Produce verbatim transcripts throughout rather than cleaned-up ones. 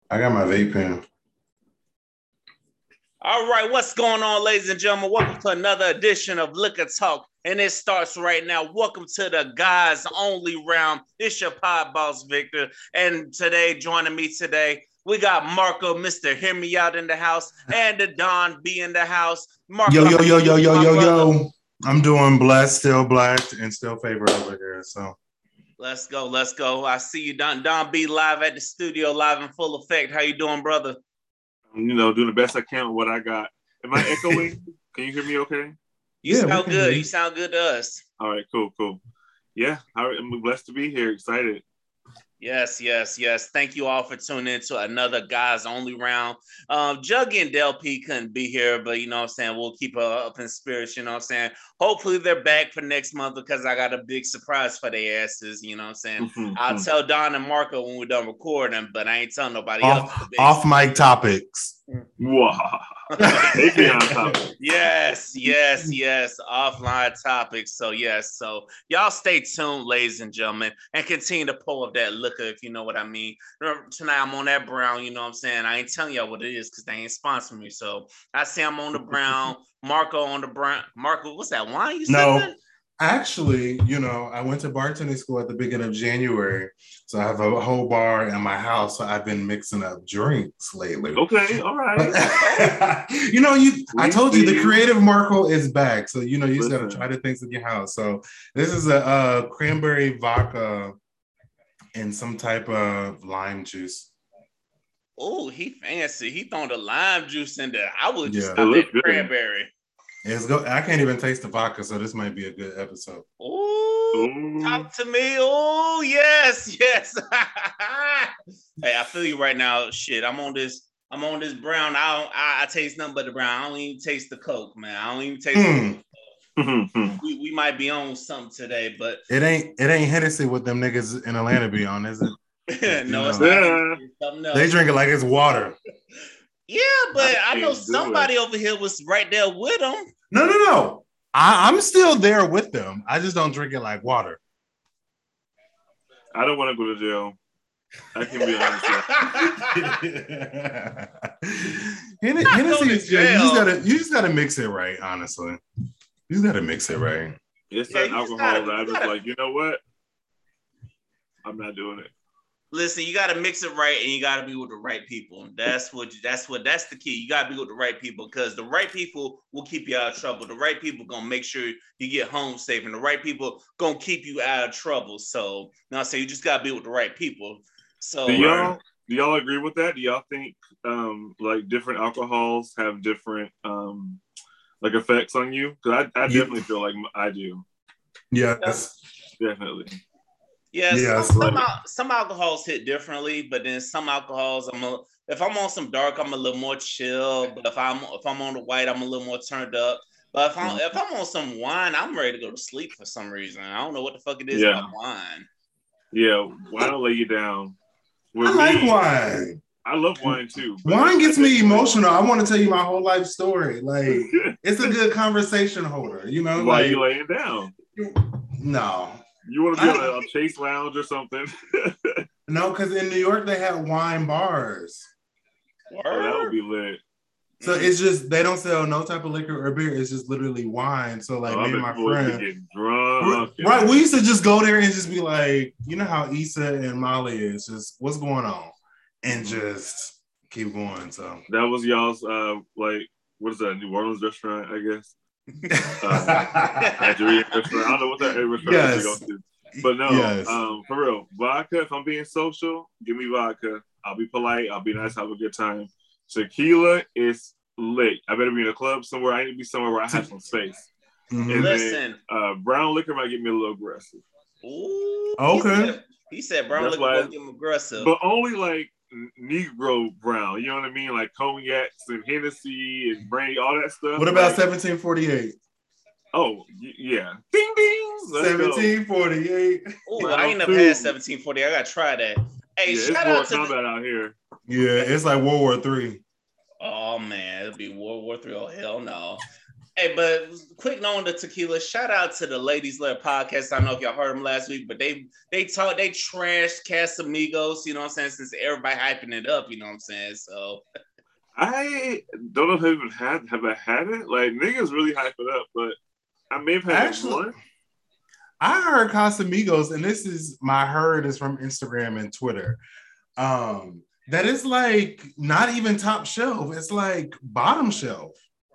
I got my vape pen. All right, what's going on, ladies and gentlemen? Welcome to another edition of Liquor Talk, and it starts right now. Welcome to the guys only round. It's your pod boss Victor, and today joining me today we got Marco, Mister Hear Me Out in the house, and the Don B in the house. Yo, Marco, how yo, yo, you yo, doing, yo, my yo, brother? yo. I'm doing blessed, still blessed, and still favored over here. So Let's go, let's go. I see you, Don Don B, live at the studio, live in full effect. How you doing, brother? You know, doing the best I can with what I got. Am I echoing? Can you hear me okay? You yeah, we sound can hear good. You you. sound good to us. All right, cool, cool. Yeah, I'm blessed to be here. Excited. Yes, yes, yes. Thank you all for tuning in to another guys only round. Um, Juggy and Del P couldn't be here, but you know what I'm saying, we'll keep her up in spirits, you know what I'm saying. Hopefully they're back for next month because I got a big surprise for their asses, you know what I'm saying. I'll tell Don and Marco when we're done recording, but I ain't telling nobody else Off the big off mic topics. Wow. Patreon topic. Yes, yes, yes. Offline topics. So yes, so y'all stay tuned, ladies and gentlemen, and continue to pull up that liquor if you know what I mean. Remember, tonight I'm on that brown. You know what I'm saying? I ain't telling y'all what it is because they ain't sponsoring me. So I say I'm on the brown. Marco on the brown. Marco, what's that wine you No, sipping? actually, you know, I went to bartending school at the beginning of January. So I have a whole bar in my house. So I've been mixing up drinks lately. Okay, all right. But, you know, you I We told you the see. creative Marco is back. So you know, you just gotta Listen. try the things in your house. So this is a, uh cranberry vodka and some type of lime juice. Oh, he fancy. He throwing the lime juice in there. I would just Yeah. It stop at looks good. cranberry. It's go. I can't even taste the vodka, so this might be a good episode. Oh, Ooh. talk to me. Oh, yes, yes. Hey, I feel you right now. Shit, I'm on this. I'm on this brown. I don't. I, I taste nothing but the brown. I don't even taste the coke, man. I don't even taste. Mm. We, we might be on something today, but It ain't it ain't Hennessy with them niggas in Atlanta be on, is it? You no, it's know, not. Yeah, It's something they else. drink it like it's water. Yeah, I but I know can't do it. somebody over here was right there with them. No, no, no. I, I'm still there with them. I just don't drink it like water. I don't want to go to jail. I can be honest. Hennessy to is good. You just jail. gotta you just gotta mix it right, honestly. You just gotta mix it right. It's Yeah, certain you just gotta. alcohol that I'm You just gotta like, you know what? I'm not doing it. listen, you got to mix it right, and you got to be with the right people. That's what. That's what. That's the key. You got to be with the right people because the right people will keep you out of trouble. The right people gonna make sure you get home safe, and the right people gonna keep you out of trouble. So, now I say you just got to be with the right people. Do So, Right. y'all do y'all agree with that? Do y'all think um like different alcohols have different um like effects on you? Because I, I You, definitely feel like I do. yeah, yes. Definitely. yeah. Some Yes. some Like some alcohols hit differently, but then some alcohols, I'm a, if I'm on some dark, I'm a little more chill. But if I'm if I'm on the white, I'm a little more turned up. But if I'm if I'm on some wine, I'm ready to go to sleep for some reason. I don't know what the fuck it is about yeah, wine. yeah. Why don't lay you down? With I like me, wine. I love wine too, but Wine I gets me definitely emotional. I want to tell you my whole life story. Like, it's a good conversation holder, you know? why Like, you laying down? no. You want to be on I, a, a Chase Lounge or something? no, because in New York they have wine bars. Oh, that would Word. be lit. So Mm. it's just they don't sell no type of liquor or beer. It's just literally wine. So like Oh, I me and bet my people would be friend, getting drunk. right? And We used to just go there and just be like, you know how Issa and Molly is, just what's going on, and Mhm. just keep going. So That was y'all's uh like what is that New Orleans restaurant? I guess um Nigerian restaurant. I don't know what that restaurant is we go yes, to, but no, yes. um for real, vodka. If I'm being social, give me vodka. I'll be polite. I'll be nice. Have a good time. Tequila is lit. I better be in a club somewhere. I need to be somewhere where I have some space. Mm-hmm. And then Listen. uh, brown liquor might get me a little aggressive. Ooh, he Okay. said he said brown That's liquor why, gonna get him aggressive. but only like Negro brown. You know what I mean? Like cognacs and Hennessy and brandy, all that stuff. What about Like, seventeen forty-eight? oh yeah, ding ding, let's go. seventeen forty-eight. Oh, I ain't Round never had two. seventeen forty. I gotta try that. Hey, Yeah, it's shout Mortal out to the. Kombat out here. Yeah, it's like World War Three. Oh man, it'll be World War Three. Oh hell no. Hey, but quick note on the tequila. Shout out to the Ladies Led podcast. I don't know if y'all heard them last week, but they they talk they trashed Casamigos. You know what I'm saying? Since everybody hyping it up, you know what I'm saying? So I don't know if I even had have I had it. Like niggas really hype it up, but I may have had Actually, one. I heard Casamigos, and this is my heard is from Instagram and Twitter. Um, that is like not even top shelf. It's like bottom shelf.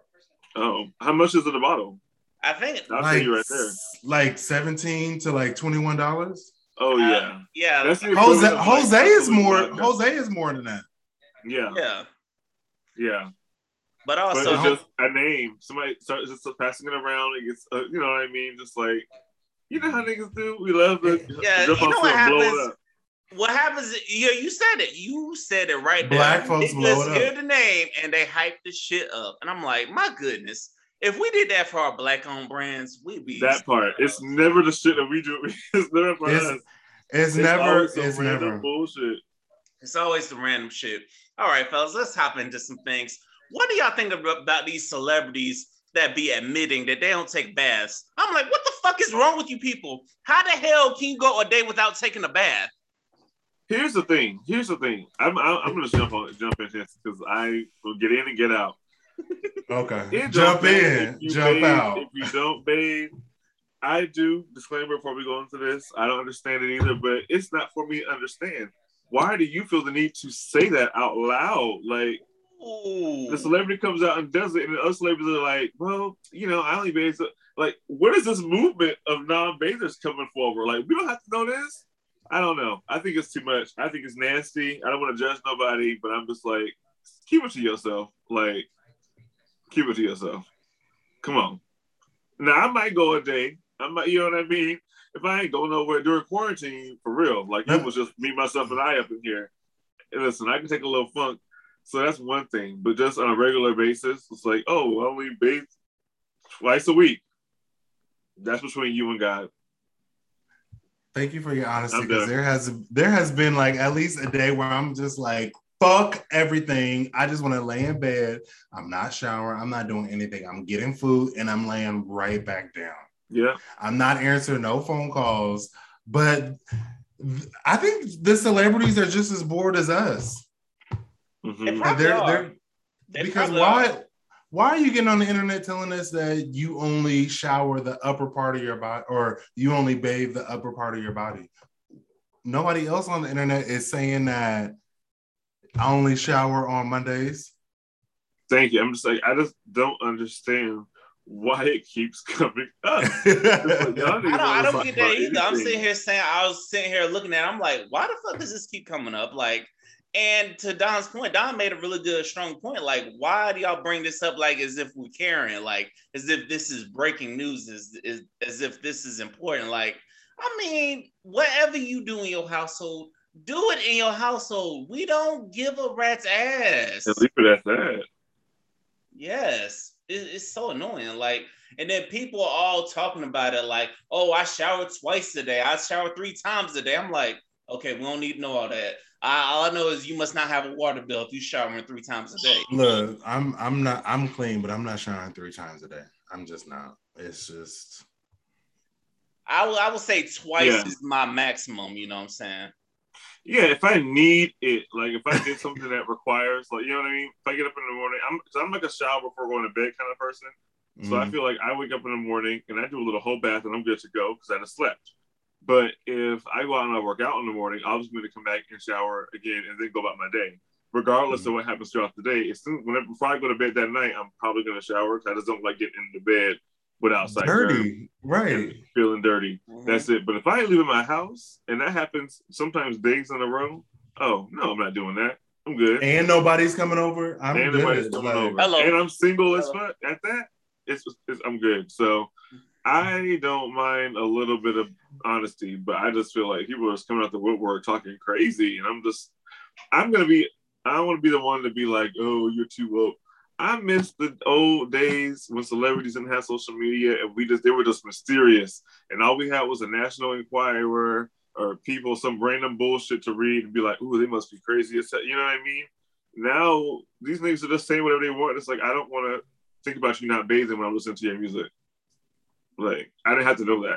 Oh, how much is it a bottle? I think I'll like, tell you right there. Like seventeen to like twenty-one dollars. Oh uh, yeah, yeah. That's the Jose equivalent of, like, Jose is absolute more vodka. Jose is more than that. Yeah, Yeah. yeah. But But also, it's just a name. Somebody starts just passing it around. It gets, uh, you know what I mean? Just like, you know how niggas do. We love to yeah, jump you know on what stuff and blow happens? it up. What happens? Yeah, you said it. You said it right there. Black folks blow Niggas it hear up. the name and they hype the shit up, and I'm like, my goodness, if we did that for our black-owned brands, we'd be That part. It's never the shit that we do. It's never for It's, us. it's It's never always some it's random never bullshit. It's always the random shit. All right, fellas, let's hop into some things. What do y'all think about these celebrities that be admitting that they don't take baths? I'm like, what the fuck is wrong with you people? How the hell can you go a day without taking a bath? Here's the thing. Here's the thing. I'm I'm, I'm gonna jump on jump in here because I will get in and get out. okay. It Jump don't matter in, if you jump bathe, out. If you don't bathe, I do. Disclaimer before we go into this. I don't understand it either, but it's not for me to understand. Why do you feel the need to say that out loud? Like Ooh. the celebrity comes out and does it, and the other celebrities are like, "Well, you know, I only bathe." So, like, what is this movement of non-bathers coming forward? Like, we don't have to know this. I don't know. I think it's too much. I think it's nasty. I don't want to judge nobody, but I'm just like, keep it to yourself. Like, keep it to yourself. Come on. Now I might go a day. I might, you know what I mean? If I ain't going nowhere during quarantine, for real, like it was just me, myself, and I up in here. And listen, I can take a little funk. So that's one thing. But just on a regular basis, it's like, oh, I only bathe twice a week. That's between you and God. Thank you for your honesty, I'm because done. there has there has been like at least a day where I'm just like, fuck everything. I just want to lay in bed. I'm not showering. I'm not doing anything. I'm getting food and I'm laying right back down. Yeah. I'm not answering no phone calls. But I think the celebrities are just as bored as us. Mm-hmm. They probably They're, are. they're, They because probably why are. why are you getting on the internet telling us that you only shower the upper part of your body or you only bathe the upper part of your body? Nobody else on the internet is saying that I only shower on Mondays. Thank you. I'm just like, I just don't understand why it keeps coming up. It's like, y'all I niggas don't, I wanna don't talk get that about either. I'm anything. sitting here saying, I was sitting here looking at it, I'm like, why the fuck does this keep coming up? Like, and to Don's point, Don made a really good, strong point. Like, why do y'all bring this up like as if we're caring? Like, as if this is breaking news, as, as, as if this is important. Like, I mean, whatever you do in your household, do it in your household. We don't give a rat's ass. And leave it at that. Yes, it, it's so annoying. Like, and then people are all talking about it like, oh, I showered twice a day. I showered three times a day. I'm like, okay, we don't need to know all that. I, all I know is you must not have a water bill if you showering three times a day. Look, I'm I'm not I'm clean, but I'm not showering three times a day. I'm just not. It's just I will I would say twice Yeah. is my maximum. You know what I'm saying? Yeah, if I need it, like if I get something that requires, like, you know what I mean? If I get up in the morning, I'm, cause I'm like a shower before going to bed kind of person. So I mm, feel like I wake up in the morning and I do a little whole bath and I'm good to go because I just slept. But if I go out and I work out in the morning, I'll just need to come back and shower again and then go about my day. Regardless mm-hmm. of what happens throughout the day, as soon, whenever, before I go to bed that night, I'm probably going to shower because I just don't like getting into bed with outside dirty, right? and feeling dirty. Mhm. That's it. But if I leave in my house and that happens sometimes days in a row, oh no, I'm not doing that. I'm good. And nobody's coming over. I'm and good. nobody's coming Like, over. Hello. And I'm single as Hello. fuck. At that, it's, it's I'm good. So I don't mind a little bit of honesty, but I just feel like people are just coming out the woodwork talking crazy, and I'm just I'm gonna be I don't want to be the one to be like, oh, you're too woke. I miss the old days when celebrities didn't have social media and we just they were just mysterious, and all we had was a National Enquirer or people some random bullshit to read and be like, ooh, they must be crazy. You know what I mean? Now these niggas are just saying whatever they want. It's like I don't want to think about you not bathing when I'm listening to your music. Like, I didn't have to know that.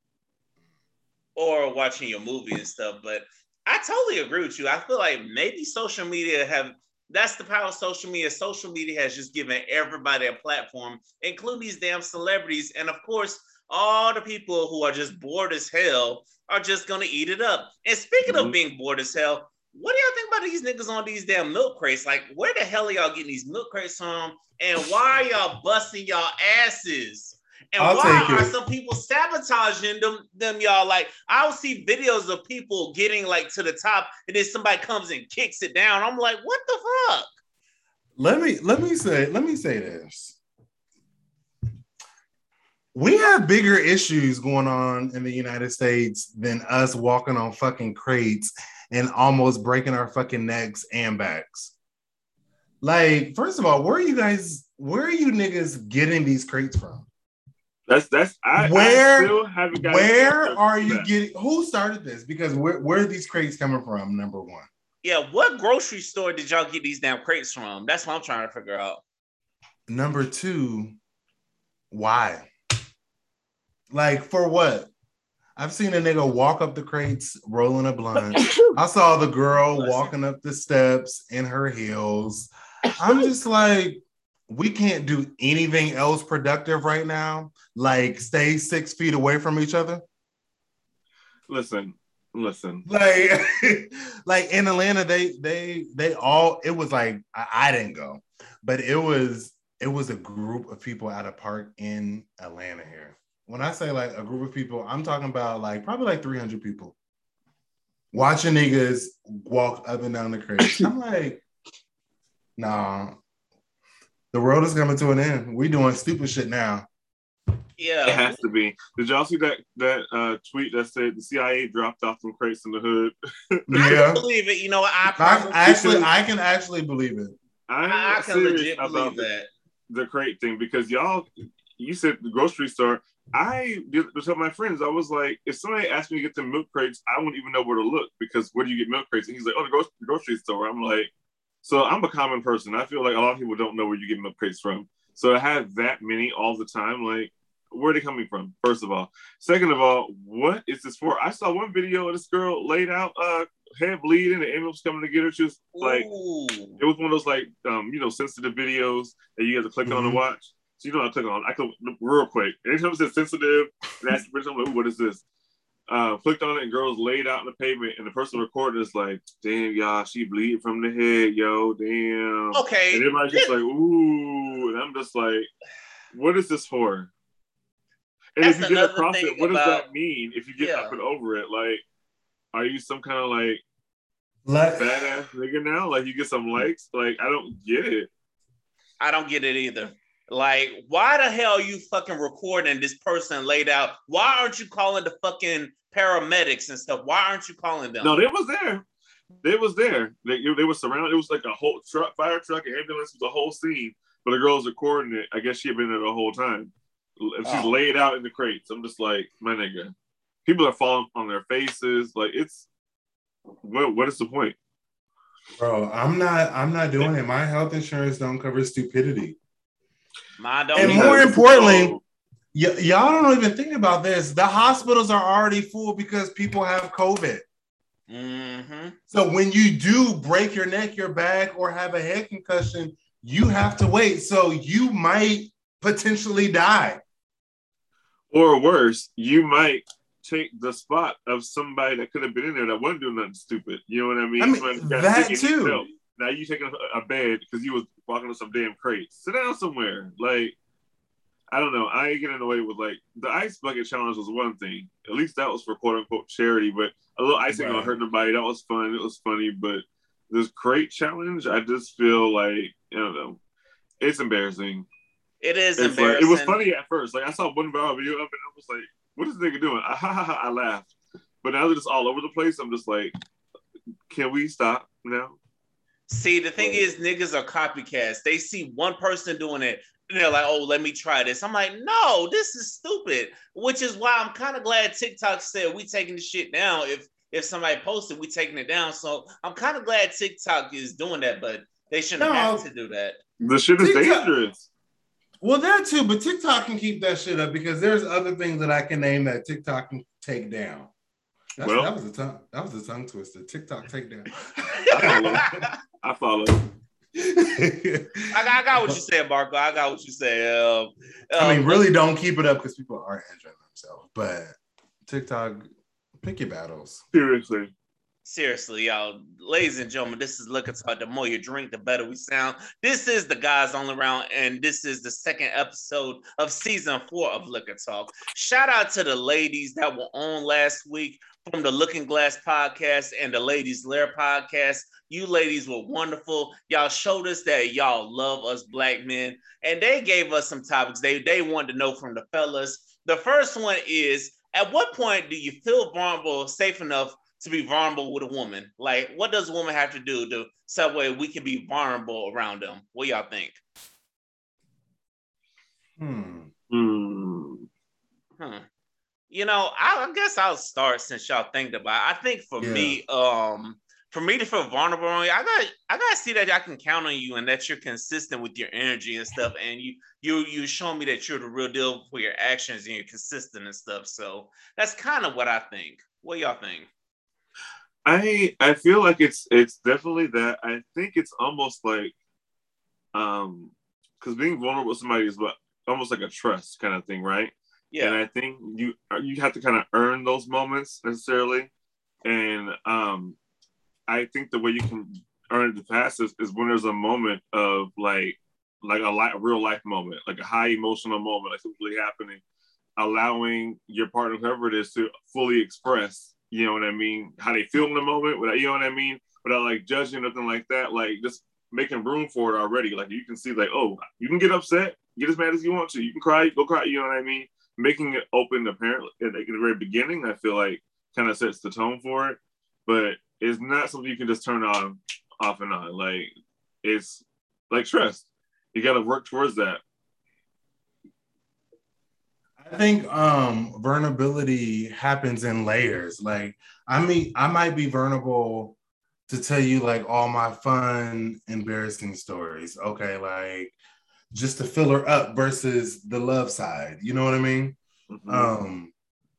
Or watching your movie and stuff. But I totally agree with you. I feel like maybe social media have, that's the power of social media. Social media has just given everybody a platform, including these damn celebrities. And of course, all the people who are just bored as hell are just going to eat it up. And speaking mm-hmm. of being bored as hell, what do y'all think about these niggas on these damn milk crates? Like, where the hell are y'all getting these milk crates from? And why are y'all busting y'all asses? And I'll why are some people sabotaging them, them, y'all? Like, I'll see videos of people getting, like, to the top, and then somebody comes and kicks it down. I'm like, what the fuck? Let me, let me say, let me say this. We have bigger issues going on in the United States than us walking on fucking crates and almost breaking our fucking necks and backs. Like, first of all, where are you guys, where are you niggas getting these crates from? That's that's I, where I still haven't got where are you that. getting who started this? Because where, where are these crates coming from? Number one. Yeah, what grocery store did y'all get these damn crates from? That's what I'm trying to figure out. Number two, why? Like, for what? I've seen a nigga walk up the crates rolling a blunt. I saw the girl walking up the steps in her heels. I'm just like, we can't do anything else productive right now. Like, stay six feet away from each other. Listen, listen. Like, like in Atlanta, they they they all. It was like I, I didn't go, but it was it was a group of people at a park in Atlanta here. When I say like a group of people, I'm talking about like probably like three hundred people watching niggas walk up and down the crates. I'm like, nah. The world is coming to an end. We doing stupid shit now. Yeah, it has to be. Did y'all see that that uh, tweet that said the C I A dropped off some crates in the hood? Yeah, I believe it. You know, I, I actually, I can actually believe it. I'm I can legit believe the, that the crate thing because y'all, you said the grocery store. I did tell my friends. I was like, if somebody asked me to get them milk crates, I wouldn't even know where to look because where do you get milk crates? And he's like, oh, the grocery, grocery store. I'm like. So I'm a common person. I feel like a lot of people don't know where you get milk crates from. So to have that many all the time, like, where are they coming from? First of all. Second of all, what is this for? I saw one video of this girl laid out, uh, head bleeding, the ambulance coming to get her. She was like, Ooh. It was one of those like, um, you know, sensitive videos that you have to click mm-hmm. on and watch. So you know, I click on. I click real quick. Anytime it says sensitive, and that's I'm like, what is this? Uh, clicked on it and girls laid out on the pavement and the person recording is like, damn, y'all, she bleeding from the head, yo, damn. Okay. And everybody's just like, ooh. And I'm just like, what is this for? And That's if you get across it, what about, does that mean if you get yeah. up and over it? Like, are you some kind of like Let- fat ass nigga now? Like, you get some likes? Like, I don't get it. I don't get it either. Like, why the hell are you fucking recording this person laid out? Why aren't you calling the fucking paramedics and stuff? Why aren't you calling them? No, they was there. They was there. They, they were surrounded. It was like a whole truck, fire truck, and ambulance. It was a whole scene. But the girl was recording it. I guess she had been there the whole time. And she's oh. laid out in the crates. I'm just like, my nigga. People are falling on their faces. Like, it's, what? what is the point? Bro, I'm not, I'm not doing it. My health insurance don't cover stupidity. Mine don't and either. more importantly, y- y'all don't even think about this. The hospitals are already full because people have COVID. Mm-hmm. So when you do break your neck, your back, or have a head concussion, you have to wait. So you might potentially die. Or worse, you might take the spot of somebody that could have been in there that wasn't doing nothing stupid. You know what I mean? I mean that too. Yourself. Now you taking a bed because you was walking on some damn crates. Sit down somewhere. Like, I don't know. I ain't getting away with like the ice bucket challenge was one thing. At least that was for quote unquote charity. But a little ice ain't gonna hurt nobody. That was fun. It was funny. But this crate challenge, I just feel like I don't know. It's embarrassing. It is it's embarrassing. Like, it was funny at first. Like I saw one viral video of it, and I was like, "What is this nigga doing?" I, ha, ha, ha, I laughed. But now that it's all over the place, I'm just like, "Can we stop now?" See, the thing is, niggas are copycats. They see one person doing it, and they're like, oh, let me try this. I'm like, no, this is stupid. Which is why I'm kind of glad TikTok said we taking the shit down. If if somebody posted, we taking it down. So I'm kind of glad TikTok is doing that, but they shouldn't no, have to do that. The shit is TikTok, dangerous. Well, that too, but TikTok can keep that shit up because there's other things that I can name that TikTok can take down. That's, well, that was a tongue. That was a tongue twister. TikTok takedown. I follow. I, got, I got what you said, Marco. I got what you said. Um, I mean, really don't keep it up because people aren't enjoying themselves. But TikTok, pick your battles. Seriously. Seriously, y'all. Ladies and gentlemen, this is Liquor Talk. The more you drink, the better we sound. This is the Guys Only Round, and this is the second episode of season four of Liquor Talk. Shout out to the ladies that were on last week from the Looking Glass podcast and the Ladies Lair podcast. You ladies were wonderful. Y'all showed us that y'all love us black men, and they gave us some topics they, they wanted to know from the fellas. The first one is, at what point do you feel vulnerable, safe enough to be vulnerable with a woman? Like, what does a woman have to do to so way we can be vulnerable around them? What y'all think? Hmm. Hmm. Hmm. You know, I, I guess I'll start since y'all think about it. I think for yeah. me, um, for me to feel vulnerable, I got I gotta see that I can count on you and that you're consistent with your energy and stuff, and you you you show me that you're the real deal for your actions and you're consistent and stuff. So that's kind of what I think. What y'all think? I I feel like it's it's definitely that. I think it's almost like um because being vulnerable with somebody is what almost like a trust kind of thing, right? Yeah. And I think you you have to kind of earn those moments necessarily. And um I think the way you can earn it the fastest is when there's a moment of like like a, li- a real life moment, like a high emotional moment, like something really happening, allowing your partner, whoever it is, to fully express, you know what I mean, how they feel in the moment, without, you know what I mean, without like judging, nothing like that, like just making room for it already. Like you can see, like, oh, you can get upset, get as mad as you want to, you can cry, go cry, you know what I mean? Making it open, apparently, at the very beginning, I feel like kind of sets the tone for it, but it's not something you can just turn on, off and on. Like it's like trust. You got to work towards that. I think um, vulnerability happens in layers. Like I mean, I might be vulnerable to tell you like all my fun, embarrassing stories. Okay, like just to fill her up versus the love side. You know what I mean? Mm-hmm. Um,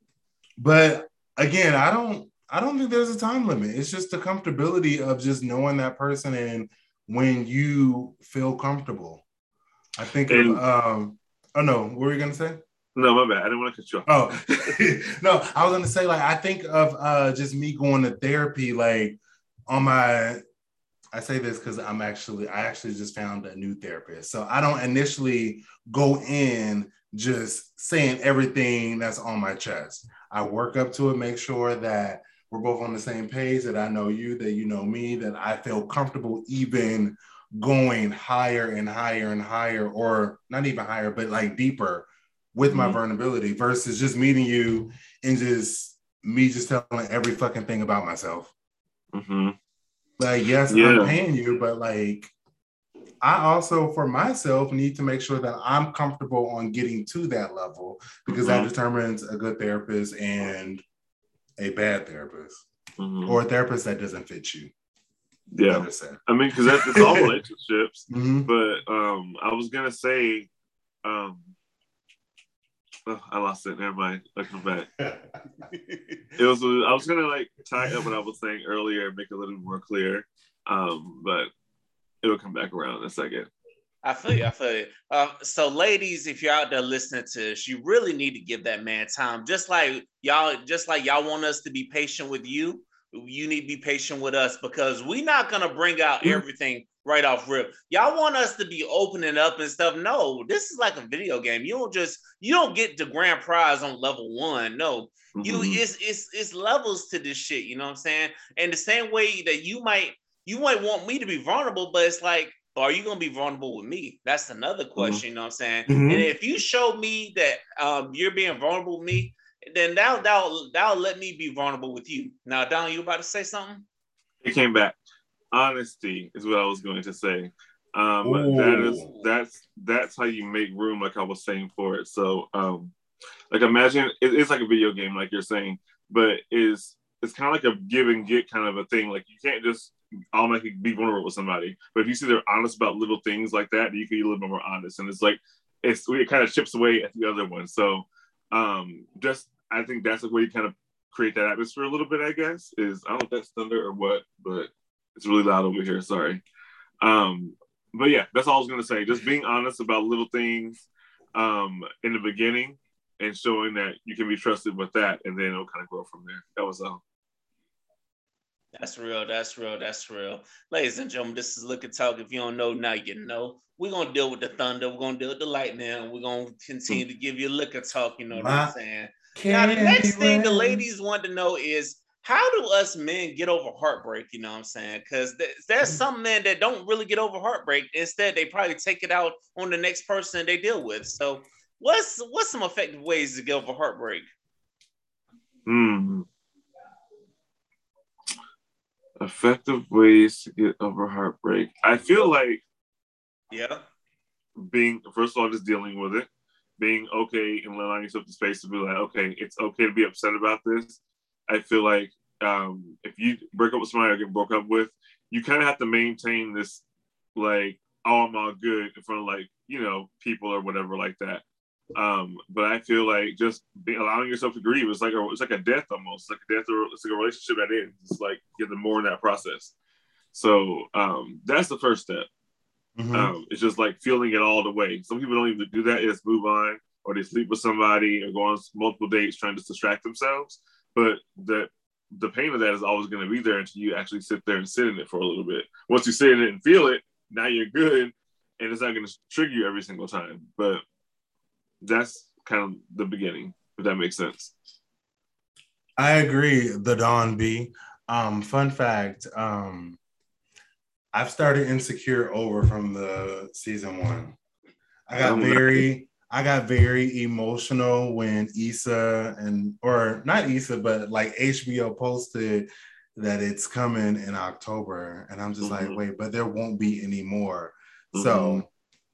but again, I don't. I don't think there's a time limit. It's just the comfortability of just knowing that person and when you feel comfortable. I think and, of, um, oh no, what were you going to say? No, my bad. I didn't want to cut you off. Oh, no, I was going to say, like, I think of uh, just me going to therapy, like on my, I say this because I'm actually, I actually just found a new therapist. So I don't initially go in just saying everything that's on my chest. I work up to it, make sure that we're both on the same page, that I know you, that you know me, that I feel comfortable even going higher and higher and higher, or not even higher, but like deeper with mm-hmm. my vulnerability versus just meeting you and just me just telling every fucking thing about myself. Mm-hmm. Like, yes, yeah. I'm paying you, but like, I also, for myself, need to make sure that I'm comfortable on getting to that level because mm-hmm. that determines a good therapist and a bad therapist mm-hmm. or a therapist that doesn't fit you. Yeah. I mean, because that's it's all relationships. Mm-hmm. But um, I was going to say, um, oh, I lost it. Never mind. I'll come back. It was, I was going to like tie up what I was saying earlier and make it a little more clear. Um, but it'll come back around in a second. I feel you. I feel you. Uh, so, ladies, if you're out there listening to this, you really need to give that man time. Just like y'all, just like y'all want us to be patient with you, you need to be patient with us because we're not gonna bring out everything right off rip. Y'all want us to be opening up and stuff. No, this is like a video game. You don't just you don't get the grand prize on level one. No, mm-hmm. you it's it's it's levels to this shit. You know what I'm saying? And the same way that you might you might want me to be vulnerable, but it's like, are you gonna be vulnerable with me? That's another question. Mm-hmm. You know what I'm saying? Mm-hmm. And if you show me that um, you're being vulnerable with me, then that'll, that'll, that'll let me be vulnerable with you. Now, Don, you about to say something? It came back. Honesty is what I was going to say. Um, that is that's that's how you make room, like I was saying, for it. So, um, like imagine it, it's like a video game, like you're saying, but is it's kind of like a give and get kind of a thing. Like you can't just automatically be vulnerable with somebody, but if you see they're honest about little things like that, you can be a little bit more honest. And it's like it's it kind of chips away at the other one. So um, just I think that's the way you kind of create that atmosphere a little bit. I guess is I don't know if that's thunder or what, but it's really loud over here. Sorry. Um, but yeah, that's all I was gonna say. Just being honest about little things um, in the beginning and showing that you can be trusted with that, and then it'll kind of grow from there. That was all. That's real. That's real. That's real. Ladies and gentlemen, this is Liquor Talk. If you don't know, now you know. We're going to deal with the thunder. We're going to deal with the lightning. And we're going to continue to give you liquor talk. You know what My I'm saying? Now, the next thing the ladies want to know is, how do us men get over heartbreak? You know what I'm saying? Because th- there's some men that don't really get over heartbreak. Instead, they probably take it out on the next person they deal with. So what's what's some effective ways to get over heartbreak? Hmm. Effective ways to get over heartbreak. I feel like yeah, being first of all just dealing with it, being okay and allowing yourself the space to be like, okay, it's okay to be upset about this. I feel like um, if you break up with somebody or get broke up with, you kind of have to maintain this like, oh, I'm all good in front of like you know people or whatever like that. Um, but I feel like just be, allowing yourself to grieve is like a it's like a death almost, like a death or it's like a relationship that ends. It's like get them more in that process. So um, that's the first step. Mm-hmm. Um, it's just like feeling it all the way. Some people don't even do that; they just move on, or they sleep with somebody, or go on multiple dates trying to distract themselves. But the the pain of that is always going to be there until you actually sit there and sit in it for a little bit. Once you sit in it and feel it, now you're good, and it's not going to trigger you every single time. But that's kind of the beginning, if that makes sense. I agree, the Don B. Um, fun fact, um, I've started Insecure over from the season one. I got very, I got very emotional when Issa and, or not Issa, but like H B O posted that it's coming in October. And I'm just mm-hmm. like, wait, but there won't be any more. Mm-hmm. So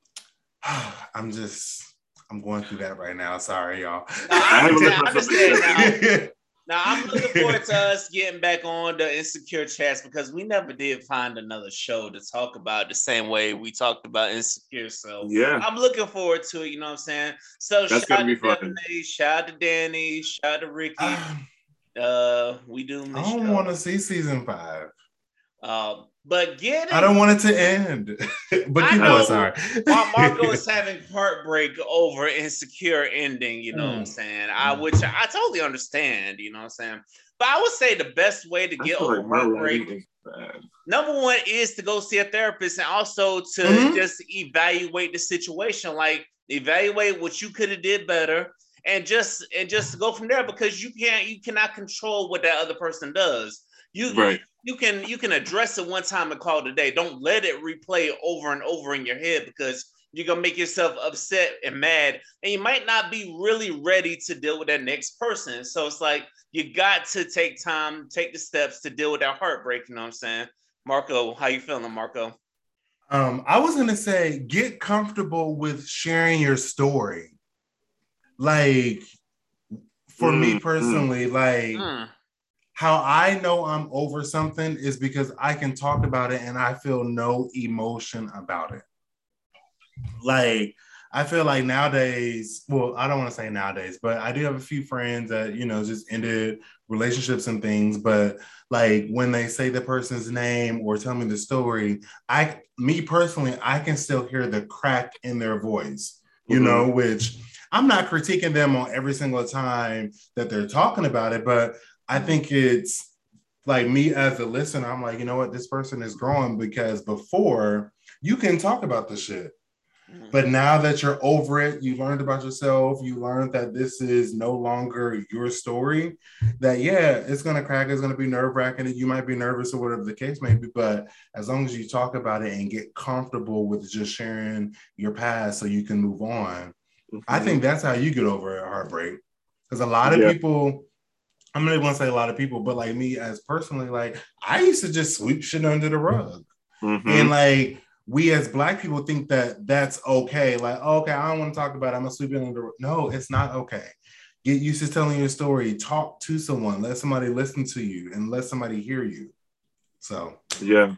I'm just... I'm going through that right now. Sorry, y'all. No, I understand, I understand now. Now, I'm looking forward to us getting back on the Insecure chats because we never did find another show to talk about the same way we talked about Insecure. So yeah, I'm looking forward to it. You know what I'm saying? So that's shout gonna be out to fun. Danny, shout out to Danny, shout out to Ricky. Um, uh, we do. I don't want to see season five. Uh, but getting, I don't want it to end. But you know, sorry. Marco is having heartbreak over Insecure ending. You know mm. what I'm saying? I which I, I totally understand. You know what I'm saying? But I would say the best way to get over like heartbreak, number one, is to go see a therapist and also to mm-hmm. just evaluate the situation. Like evaluate what you could have did better, and just and just go from there because you can't you cannot control what that other person does. You right. You can you can address it one time and call it a day. Don't let it replay over and over in your head because you're gonna make yourself upset and mad, and you might not be really ready to deal with that next person. So it's like you got to take time, take the steps to deal with that heartbreak. You know what I'm saying, Marco? How you feeling, Marco? Um, I was gonna say get comfortable with sharing your story. Like for mm, me personally, mm. like. Mm. How I know I'm over something is because I can talk about it and I feel no emotion about it. Like, I feel like nowadays, well, I don't want to say nowadays, but I do have a few friends that, you know, just ended relationships and things. But like when they say the person's name or tell me the story, I, me personally, I can still hear the crack in their voice, you mm-hmm. know, which I'm not critiquing them on every single time that they're talking about it, but I think it's like me as a listener, I'm like, you know what, this person is growing because before you can talk about the shit. Mm-hmm. But now that you're over it, you learned about yourself, you learned that this is no longer your story, that yeah, it's going to crack, it's going to be nerve-wracking, you might be nervous or whatever the case may be, but as long as you talk about it and get comfortable with just sharing your past so you can move on, mm-hmm. I think that's how you get over a heartbreak. Because a lot of yeah. people... I'm not even gonna say a lot of people, but like me as personally, like I used to just sweep shit under the rug. Mm-hmm. And like we as Black people think that that's okay. Like, oh, okay, I don't want to talk about it. I'm gonna sweep it under the rug. No, it's not okay. Get used to telling your story. Talk to someone. Let somebody listen to you and let somebody hear you. So yeah.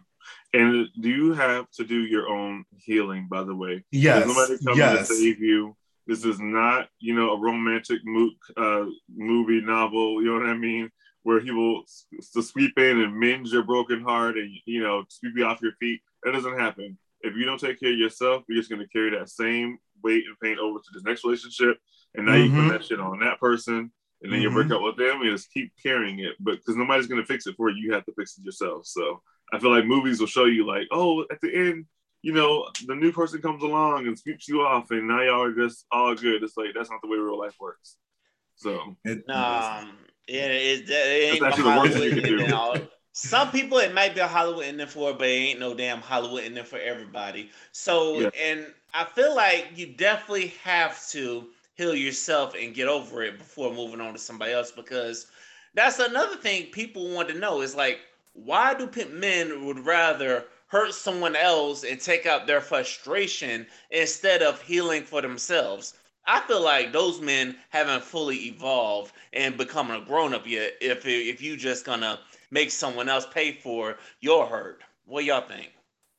And do you have to do your own healing, by the way? Yes. There's nobody coming yes. to save you. This is not, you know, a romantic mo- uh, movie novel, you know what I mean? Where he will to sweep in and mend your broken heart and, you know, sweep you off your feet. That doesn't happen. If you don't take care of yourself, you're just going to carry that same weight and pain over to this next relationship. And now mm-hmm. you put that shit on that person. And then mm-hmm. you break up with them and just keep carrying it. But because nobody's going to fix it for you, you have to fix it yourself. So I feel like movies will show you like, oh, at the end, you know, the new person comes along and sweeps you off and now y'all are just all good. It's like, that's not the way real life works. So. It, um, yeah, it, it ain't no Hollywood ending. All. Some people, it might be a Hollywood ending for it, but it ain't no damn Hollywood ending for everybody. So, yeah. And I feel like you definitely have to heal yourself and get over it before moving on to somebody else, because that's another thing people want to know is like, why do men would rather hurt someone else and take out their frustration instead of healing for themselves? I feel like those men haven't fully evolved and become a grown-up yet if if you just gonna make someone else pay for your hurt. What y'all think?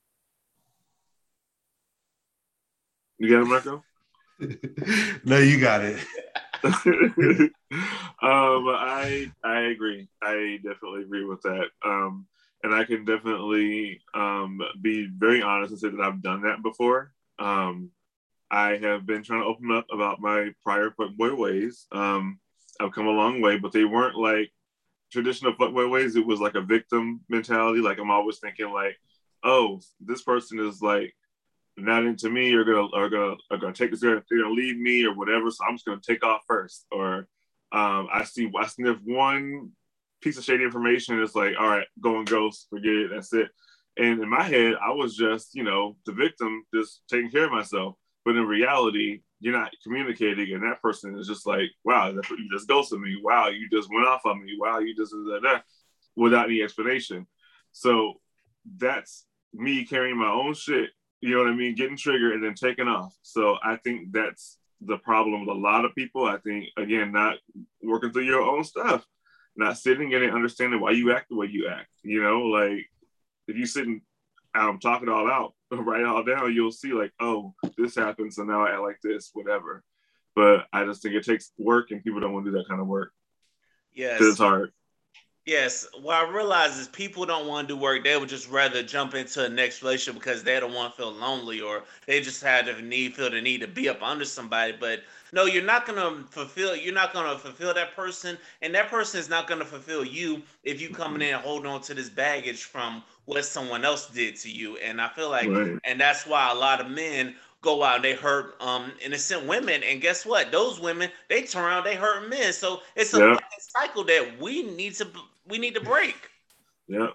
You got it, Marco? No, you got it. um, I I agree. I definitely agree with that. Um, and I can definitely um, be very honest and say that I've done that before. Um, I have been trying to open up about my prior fuckboy ways. Um, I've come a long way, but they weren't like traditional fuckboy ways. It was like a victim mentality. Like I'm always thinking like, oh, this person is like not into me, or gonna are gonna are gonna take this, they're gonna leave me or whatever. So I'm just gonna take off first. Or um, I see I sniff one piece of shady information, and it's like, all right, go and ghost, forget it, that's it. And in my head, I was just, you know, the victim, just taking care of myself. But in reality, you're not communicating, and that person is just like, wow, that's what you just ghosted me. Wow, you just went off on me. Wow, you just da, da, da, without any explanation. So that's me carrying my own shit, you know what I mean, getting triggered and then taking off. So I think that's the problem with a lot of people. I think, again, not working through your own stuff, not sitting in and understanding why you act the way you act. You know, like if you sit and um, talk it all out, write it all down, you'll see like, oh, this happened, so now I act like this, whatever. But I just think it takes work, and people don't want to do that kind of work. Yes. Because it's hard. Yes. What I realize is people don't want to do work. They would just rather jump into a next relationship because they don't want to feel lonely, or they just had the need, feel the need to be up under somebody. But no, you're not gonna fulfill. You're not gonna fulfill that person, and that person is not gonna fulfill you if you coming in and holding on to this baggage from what someone else did to you. And I feel like, right. And that's why a lot of men go out and they hurt um innocent women, and guess what? Those women, they turn around, they hurt men. So it's a yeah. cycle that we need to we need to break. Yeah.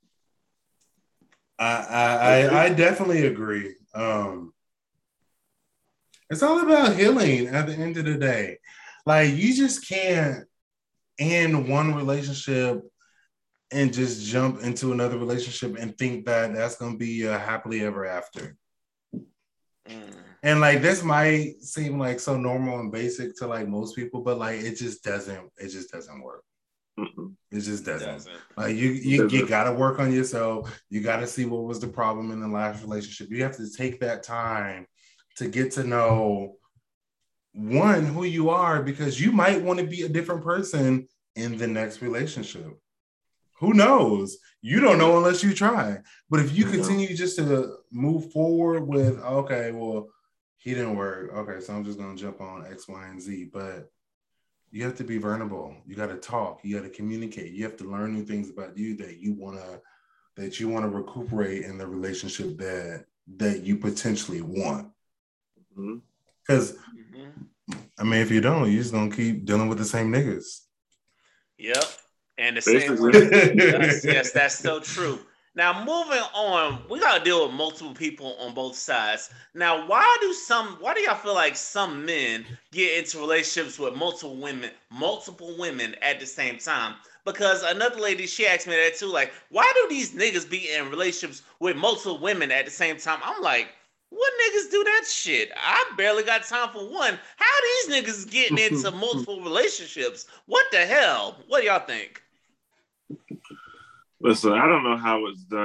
I I, I definitely agree. Um, it's all about healing at the end of the day. Like you just can't end one relationship and just jump into another relationship and think that that's going to be a happily ever after. Mm. And like this might seem like so normal and basic to like most people, but like it just doesn't. It just doesn't work. Mm-mm. It just doesn't. It doesn't. Like you, you, you got to work on yourself. You got to see what was the problem in the last relationship. You have to take that time to get to know one who you are, because you might want to be a different person in the next relationship. Who knows? You don't know unless you try. But if you continue just to move forward with, okay, well, he didn't work. Okay, so I'm just going to jump on X, Y, and Z. But you have to be vulnerable. You got to talk. You got to communicate. You have to learn new things about you that you want to that you want to recuperate in the relationship that that you potentially want. Because, mm-hmm. I mean, if you don't, you're just going to keep dealing with the same niggas. Yep. And the same way, yes, yes, that's so true. Now, moving on, we got to deal with multiple people on both sides. Now, why do some, why do y'all feel like some men get into relationships with multiple women, multiple women at the same time? Because another lady, she asked me that too, like, why do these niggas be in relationships with multiple women at the same time? I'm like, what niggas do that shit? I barely got time for one. How these niggas getting into multiple relationships? What the hell? What do y'all think? Listen, I don't know how it's done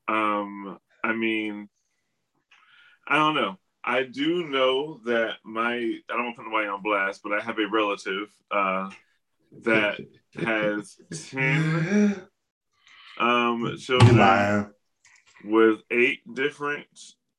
Um, I mean, I don't know. I do know that my I don't want to put nobody on blast, but I have a relative uh, that has ten um, children with eight different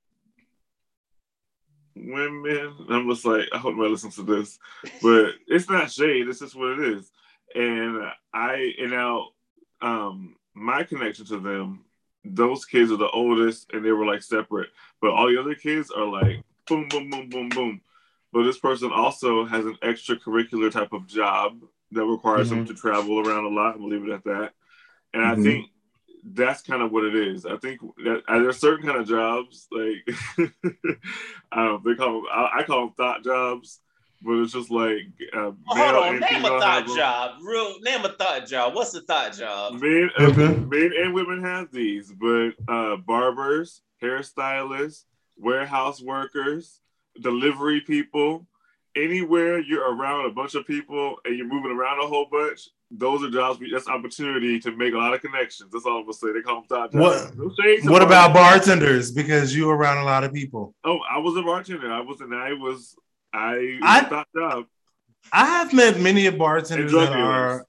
women. I'm just like, I hope nobody listens to this, but it's not shade. It's just what it is. And I and now um, my connection to them. Those kids are the oldest, and they were like separate. But all the other kids are like boom, boom, boom, boom, boom. But this person also has an extracurricular type of job that requires mm-hmm. them to travel around a lot. I'm gonna leave it at that. And mm-hmm. I think that's kind of what it is. I think that uh, there's certain kind of jobs like I don't know, they call them, I, I call them thought jobs. But it's just like uh, oh, hold on, name a thought job. Real name a thought job. What's the thought job? Men, uh, men and women have these, but uh, barbers, hairstylists, warehouse workers, delivery people, anywhere you're around a bunch of people and you're moving around a whole bunch, those are jobs. That's opportunity to make a lot of connections. That's all I'm gonna say. They call them thought jobs. What, what about bartenders? Because you're around a lot of people. Oh, I was a bartender. I was, and I was. I, I thought job. I have met many bartenders that are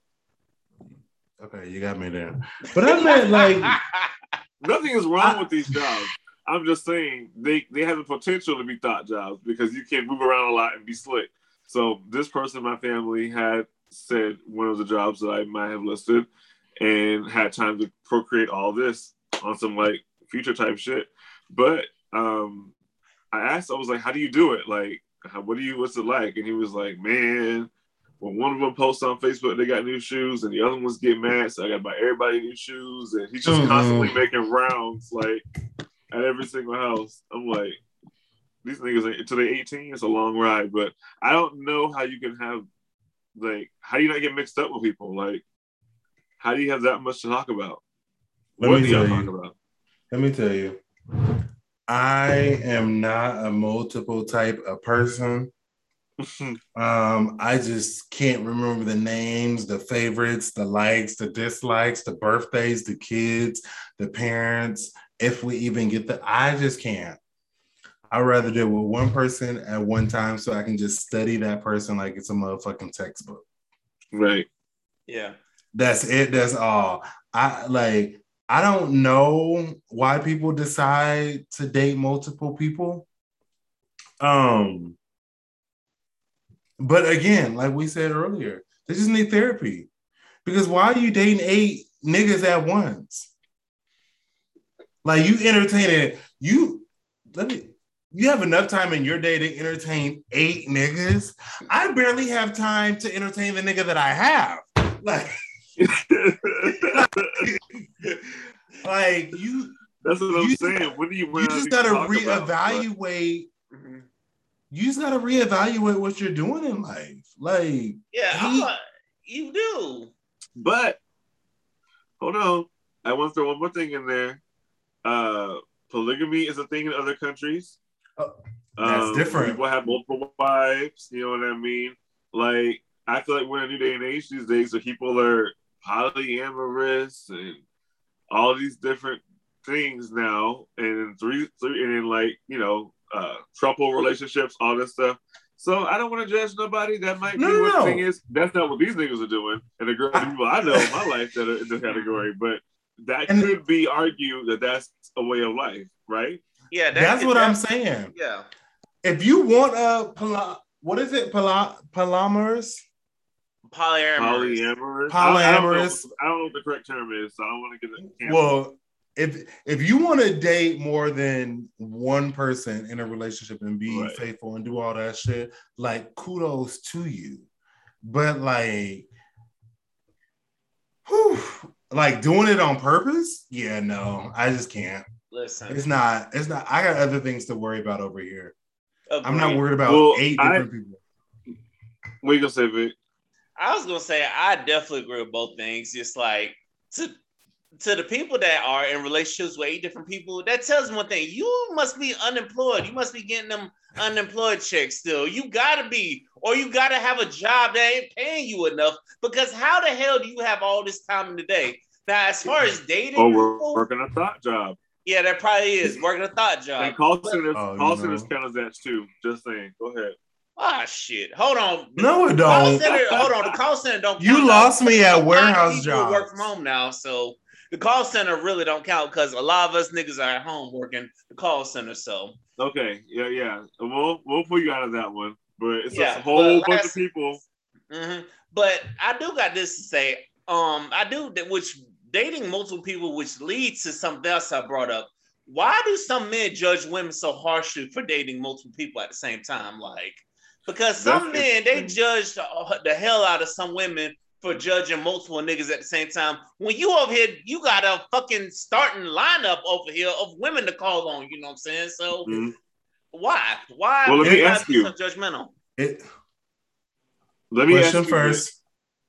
okay. You got me there, but I've met like nothing is wrong I, with these jobs. I'm just saying they they have the potential to be thought jobs because you can move around a lot and be slick. So this person in my family had said one of the jobs that I might have listed and had time to procreate all this on some like future type shit. But um, I asked, I was like, "How do you do it? Like." How, what do you, what's it like? And he was like, man, when one of them posts on Facebook, they got new shoes and the other ones get mad. So I got to buy everybody new shoes. And he's just mm-hmm. constantly making rounds like at every single house. I'm like, these niggas until they're eighteen, it's a long ride. But I don't know how you can have, like, how do you not get mixed up with people? Like, how do you have that much to talk about? Let what do y'all talk about? Let me tell you. I am not a multiple type of person. um, I just can't remember the names, the favorites, the likes, the dislikes, the birthdays, the kids, the parents, if we even get the, I just can't. I'd rather deal with one person at one time so I can just study that person like it's a motherfucking textbook. Right. Yeah. That's it. That's all. I like, I don't know why people decide to date multiple people. Um, but again, like we said earlier, they just need therapy. Because why are you dating eight niggas at once? Like you entertaining, you let me you have enough time in your day to entertain eight niggas. I barely have time to entertain the nigga that I have. Like like you that's what I'm saying. What do you you just gotta reevaluate mm-hmm. you just gotta reevaluate what you're doing in life. Like yeah, he, a, you do. But hold on. I want to throw one more thing in there. Uh polygamy is a thing in other countries. Oh, that's um, different. People have multiple wives, you know what I mean? Like I feel like we're in a new day and age these days where people are polyamorous and all these different things now, and three, three, and in like you know, uh, throuple relationships, all this stuff. So I don't want to judge nobody. That might no, be no, what no. the thing is. That's not what these niggas are doing, and the girl, the people I know in my life that are in this category. But that and could be argued that that's a way of life, right? Yeah, that, that's what that, I'm saying. Yeah. If you want a poly- what is it, poly- polyamorous? Polyamorous. Polyamorous. Polyamorous. I, I, don't know, I don't know what the correct term is, so I don't want to get it canceled. Well, if if you want to date more than one person in a relationship and be right. faithful and do all that shit, like kudos to you. But like, whew, like doing it on purpose, yeah, no, I just can't. Listen, it's not. It's not. I got other things to worry about over here. Agreed. I'm not worried about well, eight I, different people. What you gonna say, Vic? I was gonna say I definitely agree with both things. Just like to to the people that are in relationships with eight different people, that tells me one thing: you must be unemployed. You must be getting them unemployed checks still. You gotta be, or you gotta have a job that ain't paying you enough. Because how the hell do you have all this time in the day? Now, as far as dating, oh, we're people, working a thought job. Yeah, that probably is working a thought job. And call centers, Oh, call you centers know. count as that too. Just saying. Go ahead. Ah, shit. Hold on. No, it The call don't. center, hold on. The call center don't count. You lost me at A lot of warehouse people work jobs. from home now, so the call center really don't count because a lot of us niggas are at home working the call center. So Okay, yeah, yeah. We'll we'll pull you out of that one, but it's Yeah, a whole but bunch last- of people. mhm. But I do got this to say. Um, I do that, which dating multiple people, which leads to something else I brought up. Why do some men judge women so harshly for dating multiple people at the same time? Like, because some That's men they interesting. judge the, the hell out of some women for judging multiple niggas at the same time. When you over here, you got a fucking starting lineup over here of women to call on. You know what I'm saying? So Mhm. why? Why? Well, let me why ask be you. so judgmental? It, Let me question ask you first. this.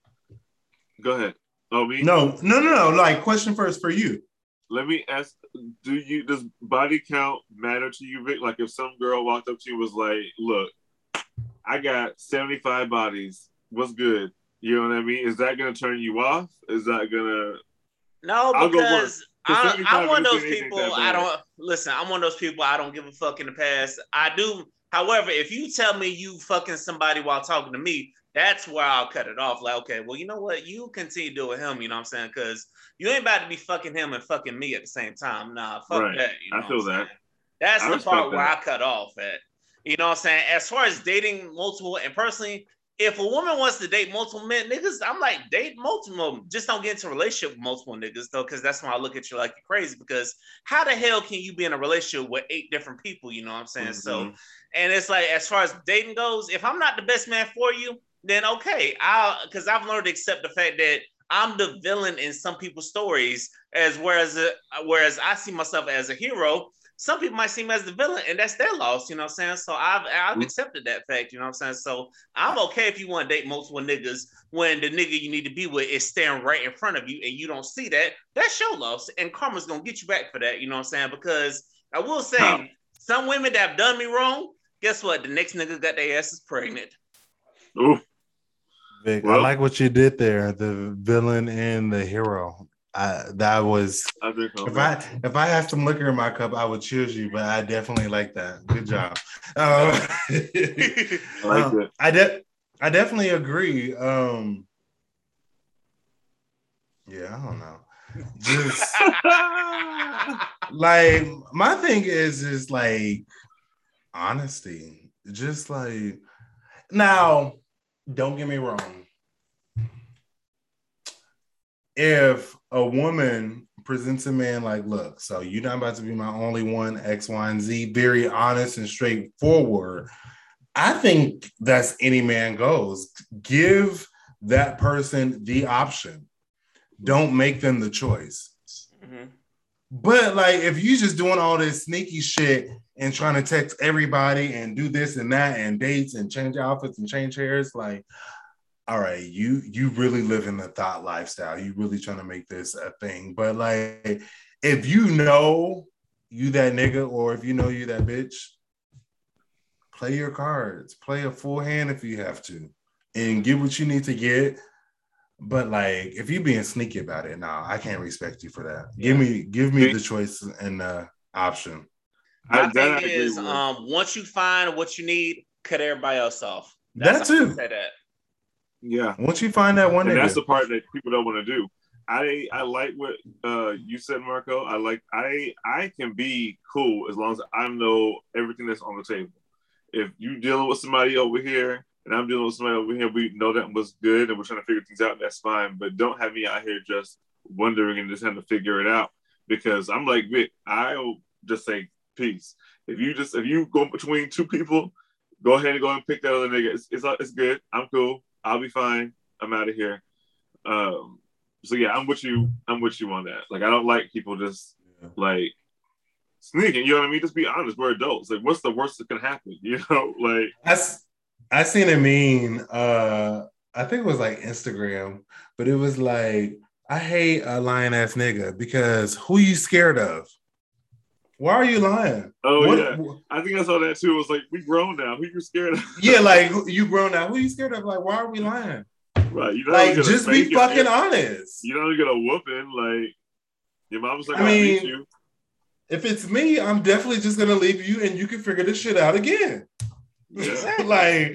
Go ahead. Oh, me? No, no, no, no. Like, question first for you. Let me ask. Do you does body count matter to you, Vic? Like, if some girl walked up to you and was like, "Look, I got seventy-five bodies. What's good?" You know what I mean? Is that gonna turn you off? Is that gonna? No, I'll go because one. I, seventy-five I'm one of in those this day and age ain't people. that I bad. don't listen. I'm one of those people. I don't give a fuck in the past. I do. However, if you tell me you fucking somebody while talking to me, that's where I'll cut it off. Like, okay, well, you know what? You continue doing him. You know what I'm saying? Because you ain't about to be fucking him and fucking me at the same time. Nah, fuck Right. that. You know I feel what I'm that. saying? That's I the respect part where that. I cut off at. You know what I'm saying? As far as dating multiple, and personally, if a woman wants to date multiple men, niggas, I'm like, date multiple. Just don't get into a relationship with multiple niggas, though, because that's when I look at you like you're crazy. Because how the hell can you be in a relationship with eight different people? You know what I'm saying? Mhm. So, and it's like, as far as dating goes, if I'm not the best man for you, then okay, I'll, because I've learned to accept the fact that I'm the villain in some people's stories, as whereas, uh, whereas I see myself as a hero. Some people might see me as the villain, and that's their loss, you know what I'm saying? So I've I've Mhm. accepted that fact, you know what I'm saying? So I'm okay if you want to date multiple niggas when the nigga you need to be with is staring right in front of you and you don't see that. That's your loss, and karma's gonna get you back for that, you know what I'm saying? Because I will say, How? some women that have done me wrong, guess what? The next nigga got their asses pregnant. Ooh. Vic, I Well- like what you did there. The villain and the hero. I, that was. I think on If that. I if I had some liquor in my cup, I would choose you. But I definitely like that. Good job. Uh, I like um, it. I de- I definitely agree. Um, yeah, I don't know. Just like my thing is is like honesty. Just like now, don't get me wrong. If a woman presents a man like, look, so you're not about to be my only one, X, Y, and Z, very honest and straightforward. I think that's any man goes. Give that person the option. Don't make them the choice. Mhm. But like, if you just doing all this sneaky shit and trying to text everybody and do this and that and dates and change outfits and change hairs, like, all right, you you really live in the thought lifestyle. You really trying to make this a thing. But like, if you know you that nigga, or if you know you that bitch, play your cards. Play a full hand if you have to, and get what you need to get. But like, if you being sneaky about it, nah, I can't respect you for that. Give Yeah. me give me the choice and the option. My I, that I thing agree is, with. um, once you find what you need, cut everybody else off. That That's how I too. say that. Yeah. Once you find that one And nigga, that's the part that people don't want to do. I I like what uh, you said, Marco. I like I I can be cool as long as I know everything that's on the table. If you dealing with somebody over here and I'm dealing with somebody over here, we know that was good and we're trying to figure things out. That's fine, but don't have me out here just wondering and just having to figure it out. Because I'm like Vic, I'll just say peace. If you just if you go between two people, go ahead and go and pick that other nigga. It's it's, it's good. I'm cool. I'll be fine. I'm out of here. Um, so yeah, I'm with you. I'm with you on that. Like, I don't like people just like sneaking. You know what I mean? Just be honest. We're adults. Like, what's the worst that can happen? You know, like I, s- I seen a meme. Uh, I think it was like Instagram, but it was like, I hate a lying ass nigga because who you scared of? Why are you lying? oh What- yeah, I think I saw that too. It was like, we grown now. Who you scared of? Yeah, like who- you grown now. Who you scared of? Like, why are we lying? Right. You know, Like, just be fucking honest. You don't get a whooping. Like, your mom's not I gonna mean, beat you. if it's me, I'm definitely just gonna leave you, and you can figure this shit out again. Exactly. Like,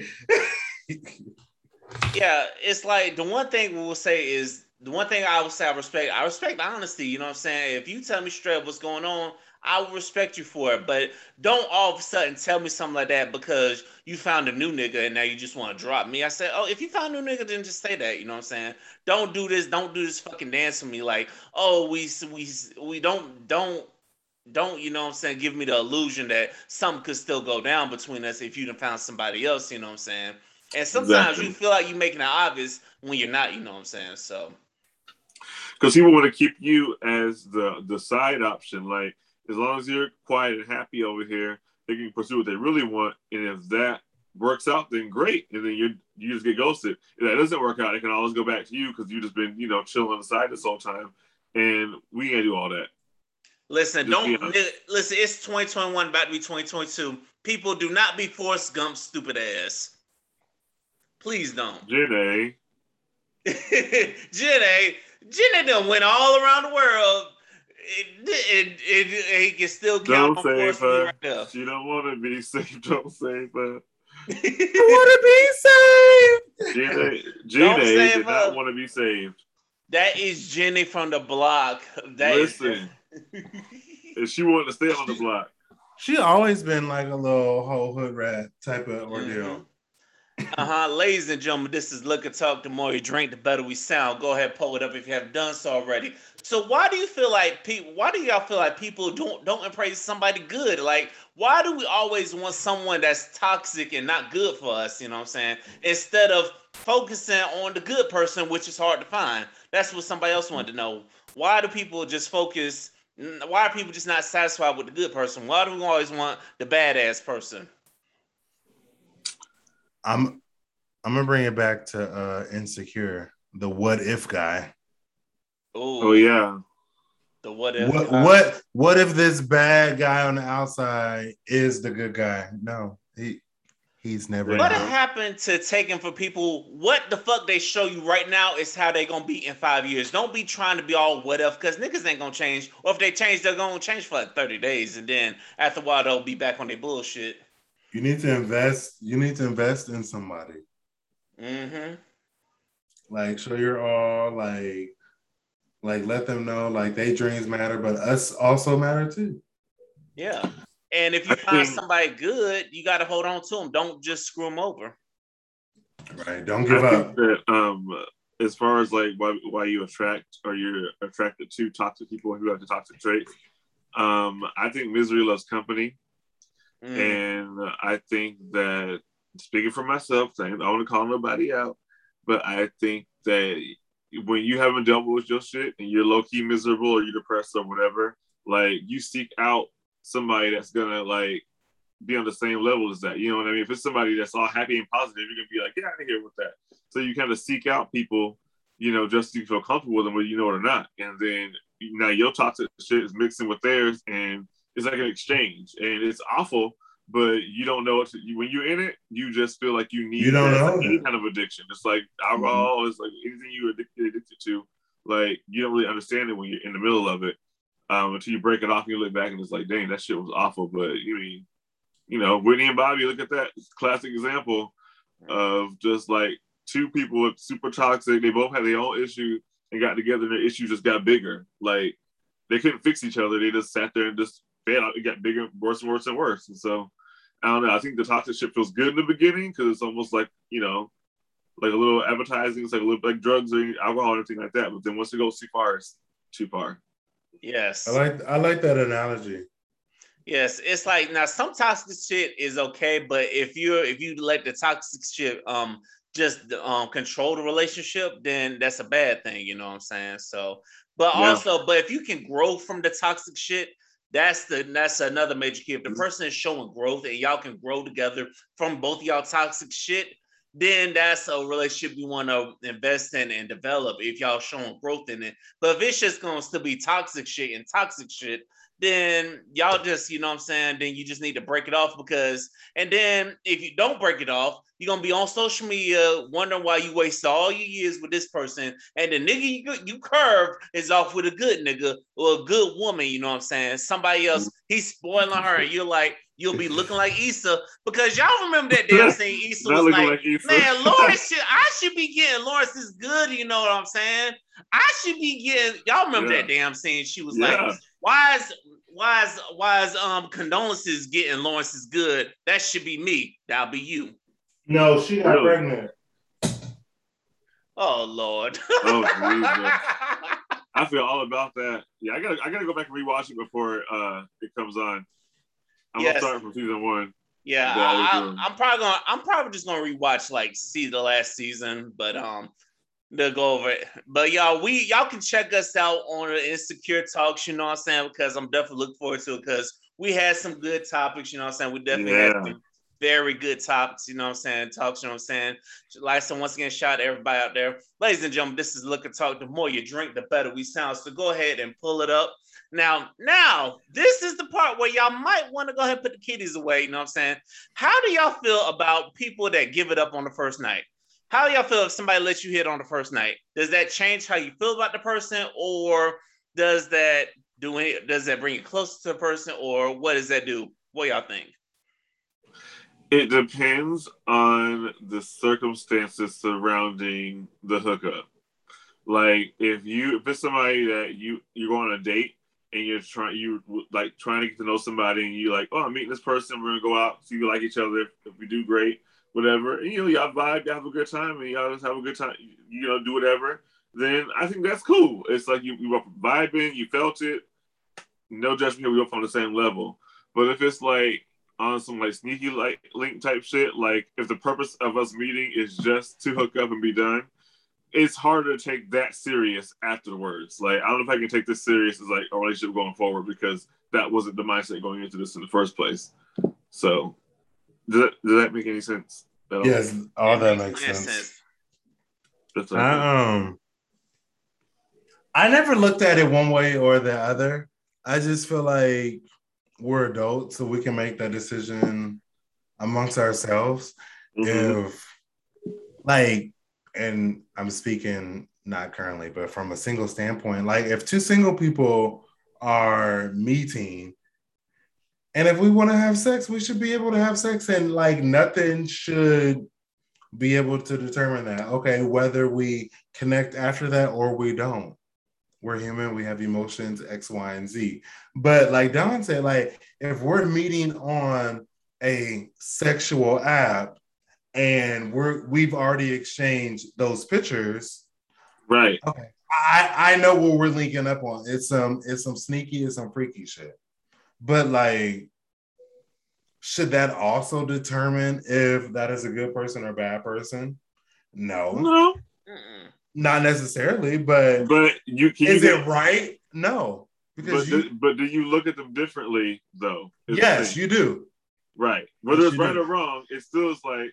yeah, it's like the one thing we will say is the one thing I would say I respect. I respect honesty. You know what I'm saying? If you tell me straight up what's going on, I will respect you for it. But don't all of a sudden tell me something like that because you found a new nigga and now you just want to drop me. I said, oh, if you found a new nigga, then just say that. You know what I'm saying? Don't do this. Don't do this fucking dance with me. Like, oh, we we we don't don't don't you know what I'm saying? Give me the illusion that something could still go down between us if you done found somebody else. You know what I'm saying? And sometimes you Exactly. feel like you're making it obvious when you're not. You know what I'm saying? So Because people want to keep you as the the side option. Like, as long as you're quiet and happy over here, they can pursue what they really want. And if that works out, then great. And then you you just get ghosted. If that doesn't work out, it can always go back to you because you just been, you know, chilling on the side this whole time. And we ain't do all that. listen, Just be don't honest. listen. It's twenty twenty-one, about to be twenty twenty-two. People, do not be Forrest Gump, stupid ass. Please don't. Janae, Jenny, Jenny done went all around the world. It, it, it, it, he can still count don't on save Forrest to be her. right there. She don't want to be safe. Don't save her. I want to be saved. Janae, Don't Janae save did not her. want to be saved. That is Jenny from the block. That is. Listen, and she wanted to stay on the block. She always been like a little whole hood rat type of ordeal. Mm-hmm. Uh-huh. Ladies and gentlemen, this is Look and Talk. The more you drink, the better we sound. Go ahead, pull it up if you haven't done so already. So why do you feel like people why do y'all feel like people don't don't embrace somebody good? Like, why do we always want someone that's toxic and not good for us, you know what I'm saying? Instead of focusing on the good person, which is hard to find. That's what somebody else wanted to know. Why do people just focus why are people just not satisfied with the good person? Why do we always want the badass person? I'm I'm gonna bring it back to uh Insecure, the what if guy. Ooh, Oh yeah. the what if What guy. what what if this bad guy on the outside is the good guy? No, he he's never There What you not. go. happened to taking for people? What the fuck they show you right now is how they gonna be in five years. Don't be trying to be all what if, because niggas ain't gonna change. Or if they change, they're gonna change for like thirty days, and then after a while they'll be back on their bullshit. You need to invest. You need to invest in somebody. Mm-hmm. Like show your all. Like like let them know like they dreams matter, but us also matter too. Yeah. And if I you find think somebody good, you gotta hold on to them. Don't just screw them over. Right? Don't I give think up. that um as far as like why why you attract or you're attracted to toxic people who have the toxic traits, um, I think misery loves company. Mm. And I think that speaking for myself, I don't want to call nobody out, but I think that when you haven't dealt with your shit and you're low key miserable or you're depressed or whatever, like you seek out somebody that's gonna like be on the same level as that. You know what I mean? If it's somebody that's all happy and positive, you're gonna be like, get out of here with that. So you kind of seek out people, you know, just to feel comfortable with them, whether you know it or not. And then now your toxic shit is mixing with theirs, and it's like an exchange, and it's awful. But you don't know it. When you're in it, you just feel like you You need don't that. It's like know any that. kind of addiction. It's like alcohol. Mm-hmm. It's like anything you're addicted, addicted to. Like you don't really understand it when you're in the middle of it um, until you break it off and you look back and it's like, dang, that shit was awful. But you mean, you know, Whitney and Bobby, look at that classic example of just like two people with super toxic. They both had their own issue and got together, and their issue just got bigger. Like they couldn't fix each other. They just sat there and just fed out. It got bigger, worse and worse and worse. And so I don't know. I think the toxic shit feels good in the beginning because it's almost like, you know, like a little advertising. It's like a little like drugs or alcohol or anything like that. But then once it goes too far, it's too far. Yes. I like I like that analogy. Yes, it's like now some toxic shit is okay, but if you're if you let the toxic shit um just um control the relationship, then that's a bad thing, you know what I'm saying? So, but Yeah. also, but if you can grow from the toxic shit, that's the that's another major key. If the person is showing growth and y'all can grow together from both of y'all toxic shit, then that's a relationship you want to invest in and develop if y'all showing growth in it. But if it's just gonna still be toxic shit and toxic shit, then y'all just, you know what I'm saying, then you just need to break it off because, and then if you don't break it off, you're going to be on social media wondering why you wasted all your years with this person. And the nigga you, you curved is off with a good nigga or a good woman, you know what I'm saying? Somebody else, he's spoiling her. And you're like, you'll be looking like Issa because y'all remember that damn scene. Issa was like, like man, Lawrence should, I should be getting, Lawrence is good, you know what I'm saying? I should be getting, y'all remember yeah. that damn scene. She was yeah. like, why is, why is, why is um condolences getting Lawrence is good? That should be me. That'll be you. No, she got really? pregnant. Oh Lord. Oh Jesus. I feel all about that. Yeah, I gotta I gotta go back and rewatch it before uh it comes on. I'm yes. gonna start from season one. Yeah, I, I, I'm probably gonna I'm probably just gonna rewatch like see the last season, but um to go over it. But y'all, we y'all can check us out on the Insecure Talks, you know what I'm saying? Because I'm definitely looking forward to it because we had some good topics, you know what I'm saying? We definitely yeah. had some very good topics, you know what I'm saying? Talks, you know what I'm saying? Like, so once again, shout out to everybody out there. Ladies and gentlemen, this is Liquor Talk. The more you drink, the better we sound. So go ahead and pull it up. Now, now, this is the part where y'all might want to go ahead and put the kiddies away, you know what I'm saying? How do y'all feel about people that give it up on the first night? How do y'all feel if somebody lets you hit on the first night? Does that change how you feel about the person, or does that do any, does that bring you closer to the person, or what does that do? What y'all think? It depends on the circumstances surrounding the hookup. Like if you if it's somebody that you you go on a date and you're trying you like trying to get to know somebody and you like, oh, I'm meeting this person, we're gonna go out, see if we like each other. If, if we do, great, whatever. And, you know, y'all vibe, y'all have a good time, and y'all just have a good time. You know, do whatever. Then I think that's cool. It's like you you were vibing, you felt it. No judgment, we up on the same level. But if it's like on some like sneaky like link type shit, like if the purpose of us meeting is just to hook up and be done, it's harder to take that serious afterwards. Like, I don't know if I can take this serious as like a relationship going forward because that wasn't the mindset going into this in the first place. So does that, does that make any sense? Yes, all that makes sense. sense. That's okay. I, um, I never looked at it one way or the other. I just feel like we're adults, so we can make that decision amongst ourselves. Mm-hmm. If, like, and I'm speaking not currently, but from a single standpoint, like if two single people are meeting, and if we want to have sex, we should be able to have sex, and like nothing should be able to determine that. Okay, whether we connect after that or we don't. We're human, we have emotions, X, Y, and Z. But like Don said, like if we're meeting on a sexual app and we're we've already exchanged those pictures, right? Okay, I I know what we're linking up on. It's some it's some sneaky, it's some freaky shit. But like, should that also determine if that is a good person or a bad person? No, no. Mm-mm. Not necessarily, but but you can is you it right? No, because but, you, do, but do you look at them differently though? Yes, you do. Right, whether yes, it's right do. or wrong, it still is like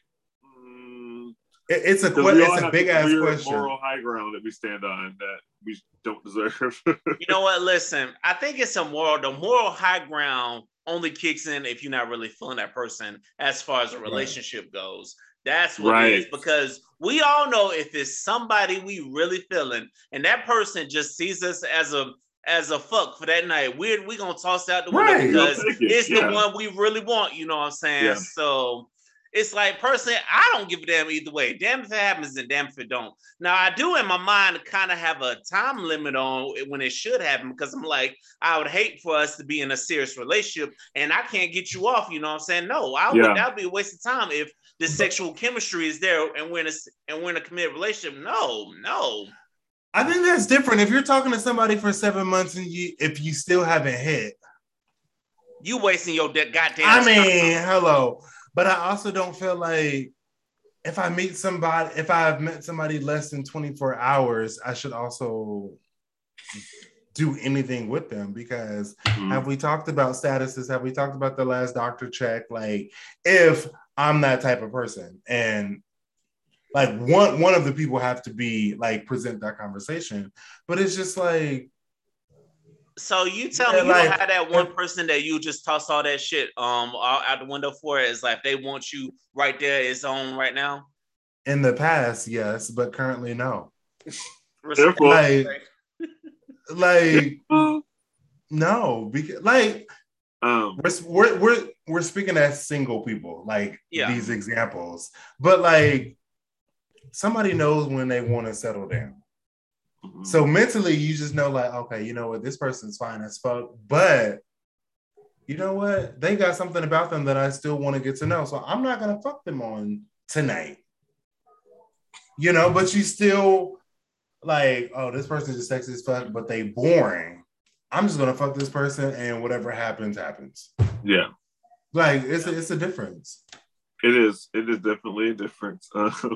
mm, it, it's a que- it's a big ass question. Moral high ground that we stand on that we don't deserve. You know what? Listen, I think it's a moral. The moral high ground only kicks in if you're not really feeling that person as far as a relationship right. goes. That's what right. it is, because we all know if it's somebody we really feeling and that person just sees us as a as a fuck for that night, we're we gonna toss out the window right. because it. it's yeah. the one we really want, you know what I'm saying? Yeah. So it's like, personally, I don't give a damn either way. Damn if it happens and damn if it don't. Now, I do in my mind kind of have a time limit on when it should happen, because I'm like, I would hate for us to be in a serious relationship and I can't get you off, you know what I'm saying? No, I yeah. would, that would be a waste of time if the sexual chemistry is there and we're in a, and we're in a committed relationship. No, no. I think that's different. If you're talking to somebody for seven months and you, if you still haven't hit, you wasting your de- goddamn I mean, time. Hello. But I also don't feel like if I meet somebody, if I've met somebody less than twenty-four hours, I should also do anything with them, because mm-hmm. have we talked about statuses? Have we talked about the last doctor check? Like, if I'm that type of person, and like one one of the people have to be like present that conversation, but it's just like, So you tell Yeah, me you like, don't have that one if- person that you just toss all that shit um out, out the window for? It's like they want you right there, it's on right now. in the past, yes, but currently, no. Respect. Therefore, Like, like no, because like um, we're we're we're we're speaking as single people, like Yeah. these examples, but like somebody knows when they want to settle down. So mentally, you just know, like, okay, you know what, this person's fine as fuck, but you know what, they got something about them that I still want to get to know. So I'm not gonna fuck them on tonight, you know. But you still like, oh, this person is sexy as fuck, but they boring. I'm just gonna fuck this person, and whatever happens, happens. yeah, Like it's a, it's a difference. it is. It is definitely a difference.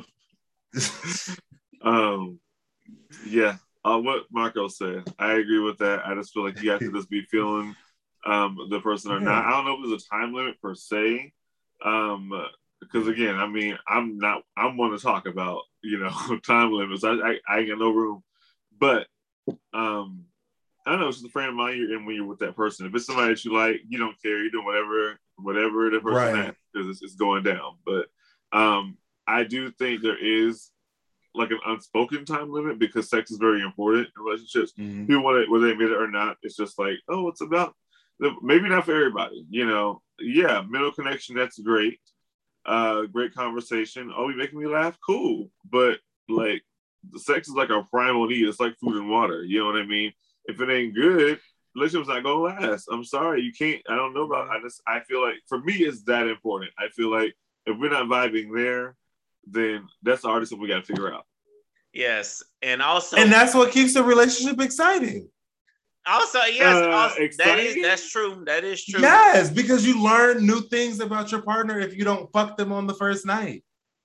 um, yeah. Uh, what Marco said, I agree with that. I just feel like you have to just be feeling um, the person or Yeah. not. I don't know if there's a time limit per se, um, because again, I mean, I'm not. I'm going to talk about you know time limits. I, I I ain't got no room, but um, I don't know. It's just a frame of mind you're in when you're with that person. If it's somebody that you like, you don't care. You're doing whatever whatever the person Right. has because it's, it's going down. But um, I do think there is like an unspoken time limit because sex is very important in relationships. Mhm. People want it, whether they admit it or not. It's just like, oh, it's about maybe not for everybody. You know, yeah, mental connection. That's great. Uh, great conversation. Oh, you making me laugh? Cool. But like, the sex is like a primal need. It's like food and water. You know what I mean? If it ain't good, relationship's not gonna last. I'm sorry, you can't. I don't know about. I just. I feel like for me, it's that important. I feel like if we're not vibing there, then that's the hardest thing we got to figure out. Yes, and also, And that's what keeps the relationship exciting. also, yes, Uh, also, that exciting? is that's true. That is true. Yes, because you learn new things about your partner if you don't fuck them on the first night.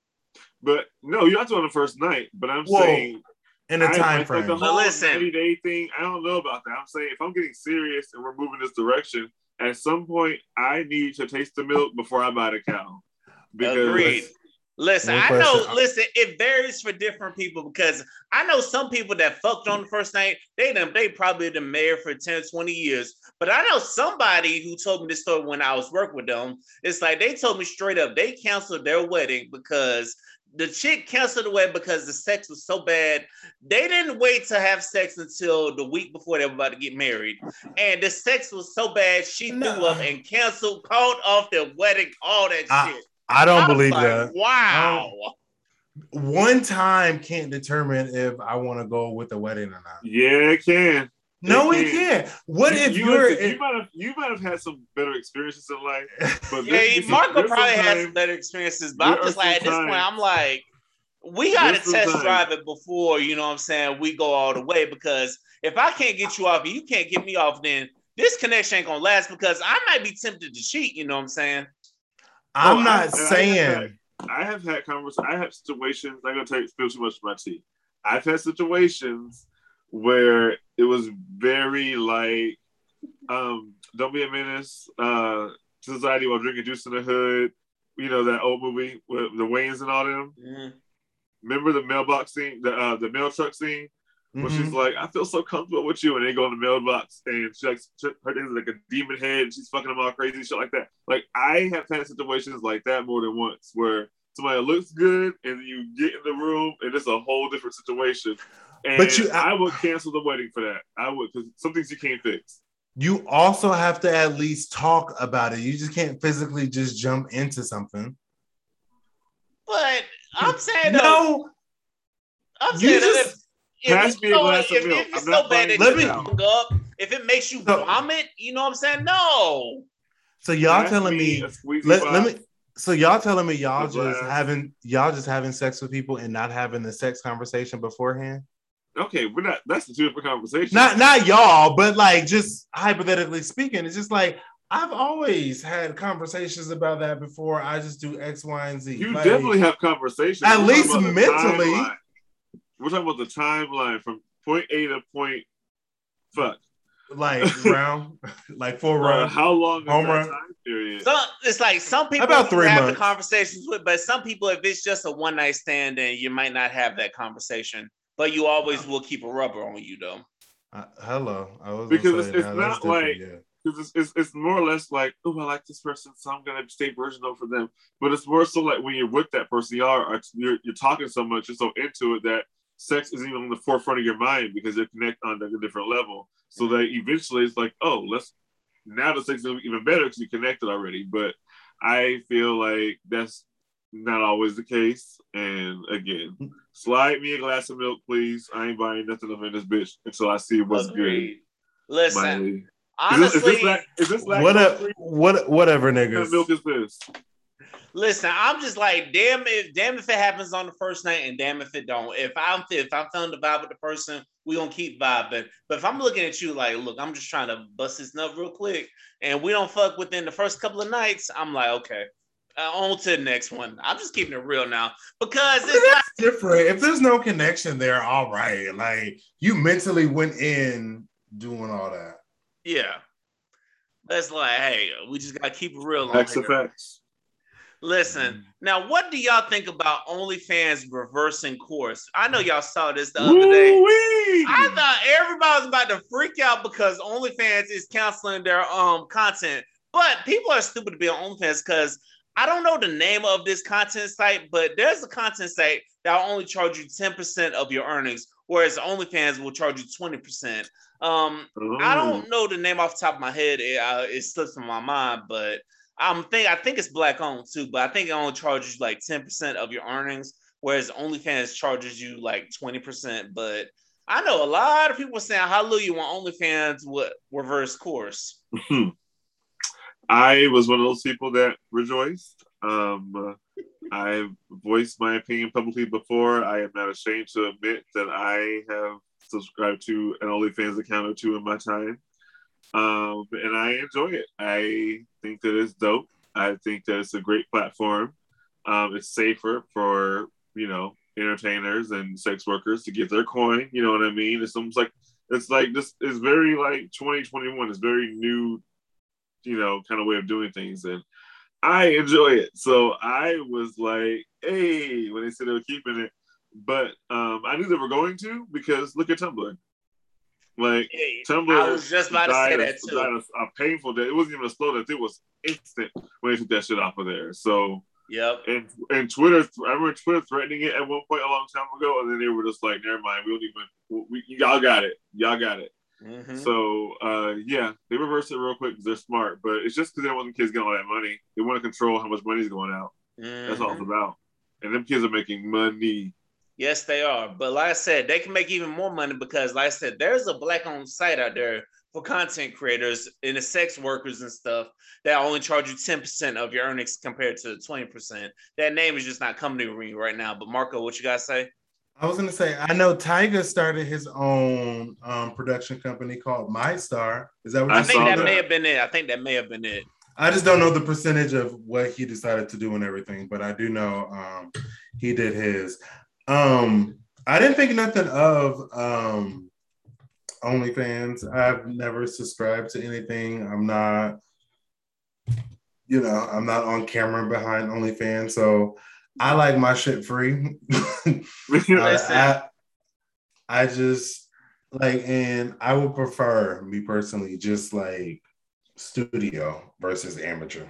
But no, you have to on the first night. But I'm Whoa, saying in a I, time like, frame. the But whole listen. ninety day thing. I don't know about that. I'm saying if I'm getting serious and we're moving this direction, at some point I need to taste the milk before I buy the cow. Because Agreed. Listen, One I question. know. Listen, it varies for different people because I know some people that fucked on the first night. They done, they probably been married for ten, twenty years. But I know somebody who told me this story when I was working with them. It's like they told me straight up they canceled their wedding because the chick canceled the wedding because the sex was so bad. They didn't wait to have sex until the week before they were about to get married, and the sex was so bad she No. threw up and canceled, called off their wedding, all that I- shit. I don't I was believe like, that. wow. One time can't determine if I want to go with the wedding or not. yeah, it can. No, It it can. can't. What you, if you, you're? listen, you might have you might have had some better experiences in life, but Yeah, there's- Marco there's probably had sometimes- some better experiences, but there I'm just are like, at this some point, times- I'm like, we got to There's some test times- drive it before, you know what I'm saying, we go all the way, because if I can't get you off and you can't get me off, then this connection ain't going to last, because I might be tempted to cheat, you know what I'm saying? I'm Oh, I- not and I have saying. had- I have had conversations. I have situations. I'm gonna take spill too much of my tea. I've had situations where it was very like, um, "Don't be a menace uh, to society while drinking juice in the hood." You know that old movie with the Wayans and all them. Mm-hmm. Remember the mailbox scene, the uh, the mail truck scene, where Mhm. she's like, "I feel so comfortable with you," and they go in the mailbox and she like her thing's like a demon head, and she's fucking them all crazy, shit like that. Like I have had situations like that more than once where somebody looks good and you get in the room and it's a whole different situation. And But you- I, I would cancel the wedding for that. I would, because some things you can't fix. You also have to at least talk about it. You just can't physically just jump into something. But I'm saying, though, No, I'm you saying that just- if, if, Has it's to be a so, glass if, of milk. if it's I'm so not bad that buying Let you me- hung up, if it makes you So- vomit, you know what I'm saying? No. so y'all Pass telling me me. a squeezy Let, box. let me. So y'all telling me y'all A just glass. having y'all just having sex with people and not having the sex conversation beforehand? Okay, we're not. That's the two different conversations. Not not y'all, but like just hypothetically speaking, it's just like I've always had conversations about that before. I just do X, Y, and Z. You Like, definitely have conversations. At We're least talking about the mentally. timeline. We're talking about the timeline from point A to point. Fuck. like round, like four Uh, round. how long is Home that run. time period? Some, it's like some people About you three have months. the conversations with, but some people, if it's just a one night stand, then you might not have that conversation. But you always will keep a rubber on you, though. Uh, hello, I was because gonna it's, say it's now that's not different. like Yeah, because it's, it's it's more or less like, oh, I like this person, so I'm gonna stay virginal for them. But it's more so like when you're with that person, you are you're you're talking so much, you're so into it that sex isn't even on the forefront of your mind because you're connected on a different level. So that eventually it's like, oh, let's now the sex is even better because you connected already. But I feel like that's not always the case. And again, slide me a glass of milk, please. I ain't buying nothing up in this bitch until I see what's Agreed. good. Listen, My, is this, is this, honestly, lac- is this what lactose a, free? what whatever, What kind of niggas. milk is this? listen. I'm just like, damn if, damn if it happens on the first night, and damn if it don't. If I'm, if I'm feeling the vibe with the person, we gonna keep vibing. But if I'm looking at you like, look, I'm just trying to bust this nut real quick, and we don't fuck within the first couple of nights, I'm like, okay, uh, on to the next one. I'm just keeping it real now because I mean, it's like, that's different. If there's no connection there, all right. Like you mentally went in doing all that. yeah, that's like, hey, we just gotta keep it real on Facts here. are facts. Listen, now what do y'all think about OnlyFans reversing course? I know y'all saw this the other day. Woo-wee! I thought everybody was about to freak out because OnlyFans is canceling their um content, but people are stupid to be on OnlyFans because I don't know the name of this content site, but there's a content site that will only charge you ten percent of your earnings, whereas OnlyFans will charge you twenty percent. Um, Oh. I don't know the name off the top of my head. It, uh, it slips from my mind, but I'm think I think it's black owned too, but I think it only charges you like ten percent of your earnings, whereas OnlyFans charges you like twenty percent. But I know a lot of people saying hallelujah when OnlyFans would reverse course. I was one of those people that rejoiced. Um, I've voiced my opinion publicly before. I am not ashamed to admit that I have subscribed to an OnlyFans account or two in my time. Um, and I enjoy it. I think that it's dope. I think that it's a great platform. Um, it's safer for, you know, entertainers and sex workers to get their coin. You know what I mean? It's almost like, it's like this is very like twenty twenty-one. It's very new, you know, kind of way of doing things. And I enjoy it. So I was like, hey, when they said they were keeping it. But um, I knew they were going to because look at Tumblr. Like Hey, Tumblr I was just about to say died, that a, too. died a, a painful death. It wasn't even a slow death. It was instant when they took that shit off of there. So Yep. and and Twitter, I remember Twitter threatening it at one point a long time ago, and then they were just like, "Never mind, we don't even. We, y'all got it. Y'all got it." Mm-hmm. So uh, yeah, they reversed it real quick because they're smart, but it's just because they don't want the kids getting all that money. They want to control how much money's going out. Mm-hmm. That's all it's about. And them kids are making money. Yes, they are. But like I said, they can make even more money because, like I said, there's a black-owned site out there for content creators and the sex workers and stuff that only charge you ten percent of your earnings compared to twenty percent. That name is just not coming to me right now. But Marco, what you guys say? I was gonna say, I know Tyga started his own um, production company called MyStar. Is that what I you I think saw that, that. may have been it. I think that may have been it. I just don't know the percentage of what he decided to do and everything, but I do know um, he did his. Um, I didn't think nothing of um, OnlyFans. I've never subscribed to anything. I'm not, you know, I'm not on camera behind OnlyFans, so I like my shit free. I, I, I just like, and I would prefer, me personally, just like studio versus amateur.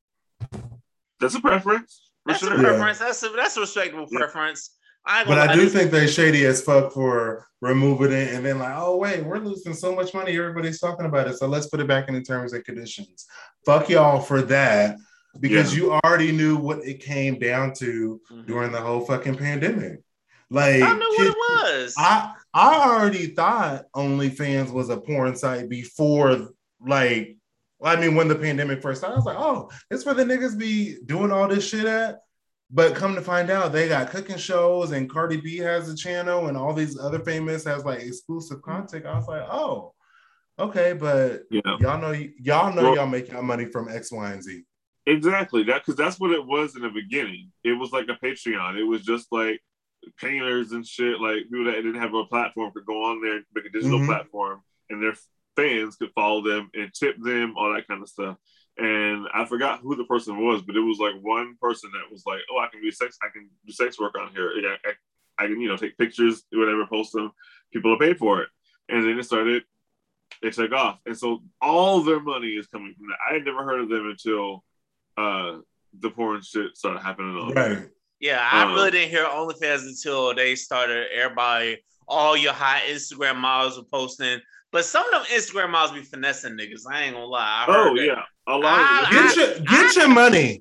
That's a preference. For That's sure. a preference. Yeah. That's a that's a respectable yeah. preference. I but I do this- think they shady as fuck for removing it and then like, oh wait, we're losing so much money. Everybody's talking about it, so let's put it back in the terms and conditions. Fuck y'all for that because yeah. you already knew what it came down to mm-hmm. during the whole fucking pandemic. Like I knew what it was. I I already thought OnlyFans was a porn site before, like, I mean, when the pandemic first started, I was like, oh, it's where the niggas be doing all this shit at. But come to find out, they got cooking shows and Cardi B has a channel and all these other famous has like exclusive content. I was like, oh, okay, but yeah. y'all know y'all know well, y'all make y'all money from X, Y, and Z. Exactly that because that's what it was in the beginning. It was like a Patreon. It was just like painters and shit, like people that didn't have a platform could go on there and make a digital mm-hmm. platform, and their fans could follow them and tip them, all that kind of stuff. And I forgot who the person was, but it was like one person that was like, "Oh, I can do sex. I can do sex work on here. I, I, I can, you know, take pictures, whatever, post them. People are paid for it." and then it started. It took off, and so all their money is coming from that. I had never heard of them until uh, the porn shit started happening. On right. Yeah, I um, really didn't hear OnlyFans until they started. Everybody, all your hot Instagram models were posting, but some of them Instagram models be finessing niggas. I ain't gonna lie. I heard oh that. yeah, a lot I, of Get your get your money.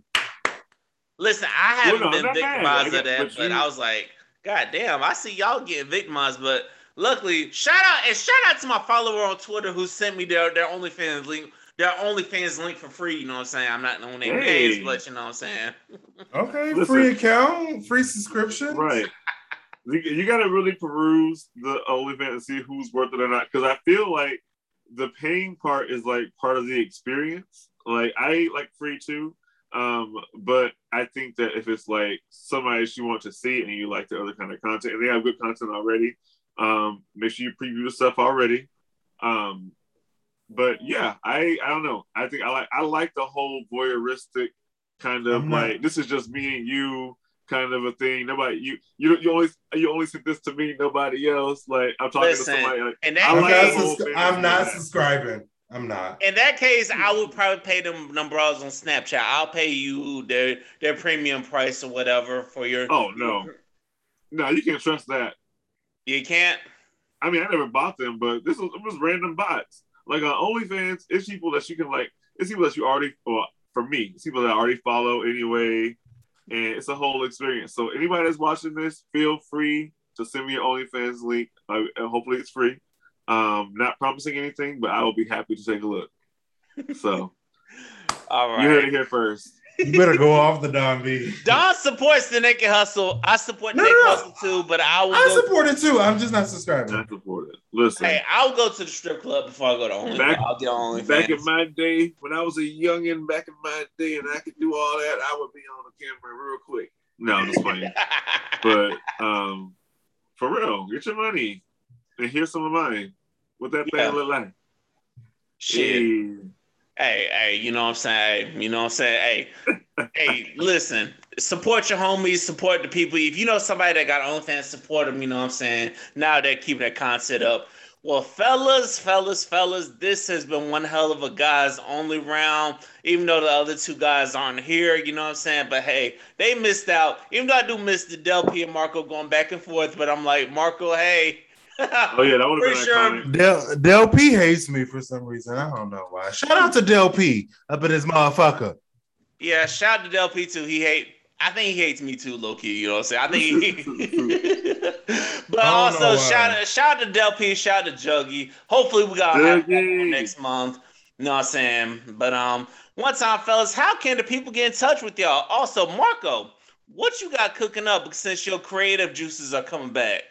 Listen, I haven't well, no, been victimized I of that, but, but you, I was like, God damn, I see y'all getting victimized, but luckily, shout out and shout out to my follower on Twitter who sent me their their OnlyFans link, their OnlyFans link for free. You know what I'm saying? I'm not knowing their hey. names, but you know what I'm saying. Okay, Listen, free account, free subscription. Right. You, you got to really peruse the OnlyFans and see who's worth it or not, because I feel like the paying part is like part of the experience. Like I like free too. Um, but I think that if it's like somebody that you want to see and you like the other kind of content and they have good content already, um, make sure you preview the stuff already. Um, but yeah, I I don't know. I think I like I like the whole voyeuristic kind of like this is just me and you kind of a thing. Nobody you you you only you only sent this to me, nobody else. Like I'm talking Listen, to somebody. Like, and that I'm like not, the whole sus- thing I'm is not like subscribing. I'm not. In that case, I would probably pay them them bros on Snapchat. I'll pay you their their premium price or whatever for your. oh no, no, you can't trust that. You can't. I mean, I never bought them, but this was it was random bots. Like on OnlyFans, it's people that you can like. It's people that you already. Well, for me, it's people that I already follow anyway, and it's a whole experience. So anybody that's watching this, feel free to send me your OnlyFans link. Uh, hopefully, it's free. Um, not promising anything, but I will be happy to take a look. So, all right, you heard it here first. You better go off the Don B. Don supports the naked hustle. I support no, the naked no, no. hustle too, but I will. I go support it too. I'm just not subscribing. Not support it. Listen, hey, I'll go to the strip club before I go to OnlyFans. back, I'll get on OnlyFans. Back in my day, when I was a youngin', back in my day, and I could do all that, I would be on the camera real quick. No, I'm just playing. But um, for real, get your money and here's some of mine. What that thing Yeah. look like? Shit. Hey. Hey, hey, you know what I'm saying? Hey, you know what I'm saying? Hey, hey, listen, support your homies, support the people. If you know somebody that got OnlyFans, support them, you know what I'm saying? Now they're keeping that content up. Well, fellas, fellas, fellas, this has been one hell of a guys only round, even though the other two guys aren't here, you know what I'm saying? But hey, they missed out. Even though I do miss the Del P and Marco going back and forth, but I'm like, Marco, hey. Oh yeah, that would have been sure. iconic. Del, Del P hates me for some reason. I don't know why. Shout out to Del P up in this motherfucker. Yeah, shout out to Del P too. He hate. I think he hates me too, low key. You know what I'm saying? I think. He, but I also shout out, shout out to Del P. Shout out to Juggy. Hopefully we got have one next month. You know what I'm saying? But um, one time, fellas, how can the people get in touch with y'all? Also, Marco, what you got cooking up since your creative juices are coming back?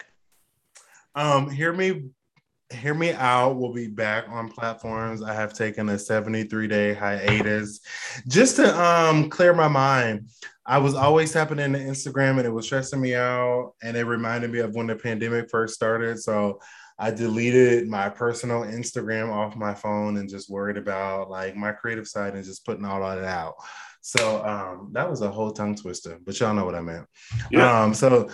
Um, hear me, hear me out. We'll be back on platforms. I have taken a seventy-three day hiatus just to um clear my mind. I was always tapping into Instagram and it was stressing me out, and it reminded me of when the pandemic first started. So I deleted my personal Instagram off my phone and just worried about like my creative side and just putting all of it out. So um, that was a whole tongue twister, but y'all know what I meant. Yeah. Um, so,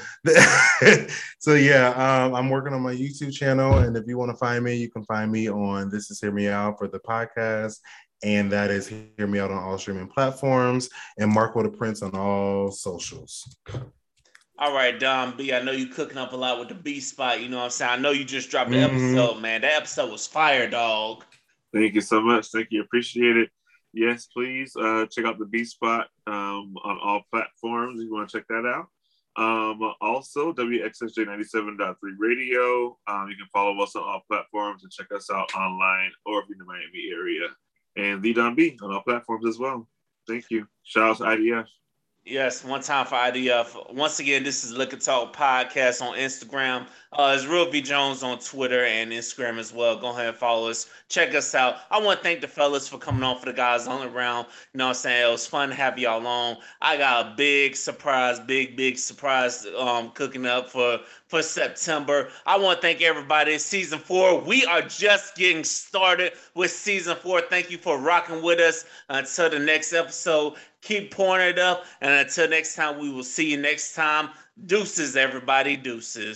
so yeah, um, I'm working on my YouTube channel, and if you want to find me, you can find me on This Is Hear Me Out for the podcast, and that is Hear Me Out on all streaming platforms, and Marco the Prince on all socials. All right, Dom B, I know you cooking up a lot with the B spot. You know what I'm saying? I know you just dropped the Mm-hmm. episode, man. That episode was fire, dog. Thank you so much. Thank you. Appreciate it. Yes, please uh, check out the B Spot um, on all platforms. If you want to check that out. Um, also, W X S J ninety-seven point three Radio. Um, you can follow us on all platforms and check us out online or if you're in the Miami area. And The Don B on all platforms as well. Thank you. Shout out to I D F. Yes, one time for I D F. Once again, this is Liquor Talk Podcast on Instagram. Uh, it's Real V Jones on Twitter and Instagram as well. Go ahead and follow us. Check us out. I want to thank the fellas for coming on for the guys on the round. You know what I'm saying? It was fun to have y'all on. I got a big surprise, big, big surprise um, cooking up for, for September. I want to thank everybody. Season four, we are just getting started with season four. Thank you for rocking with us until the next episode. Keep pouring it up. And until next time, we will see you next time. Deuces, everybody. Deuces.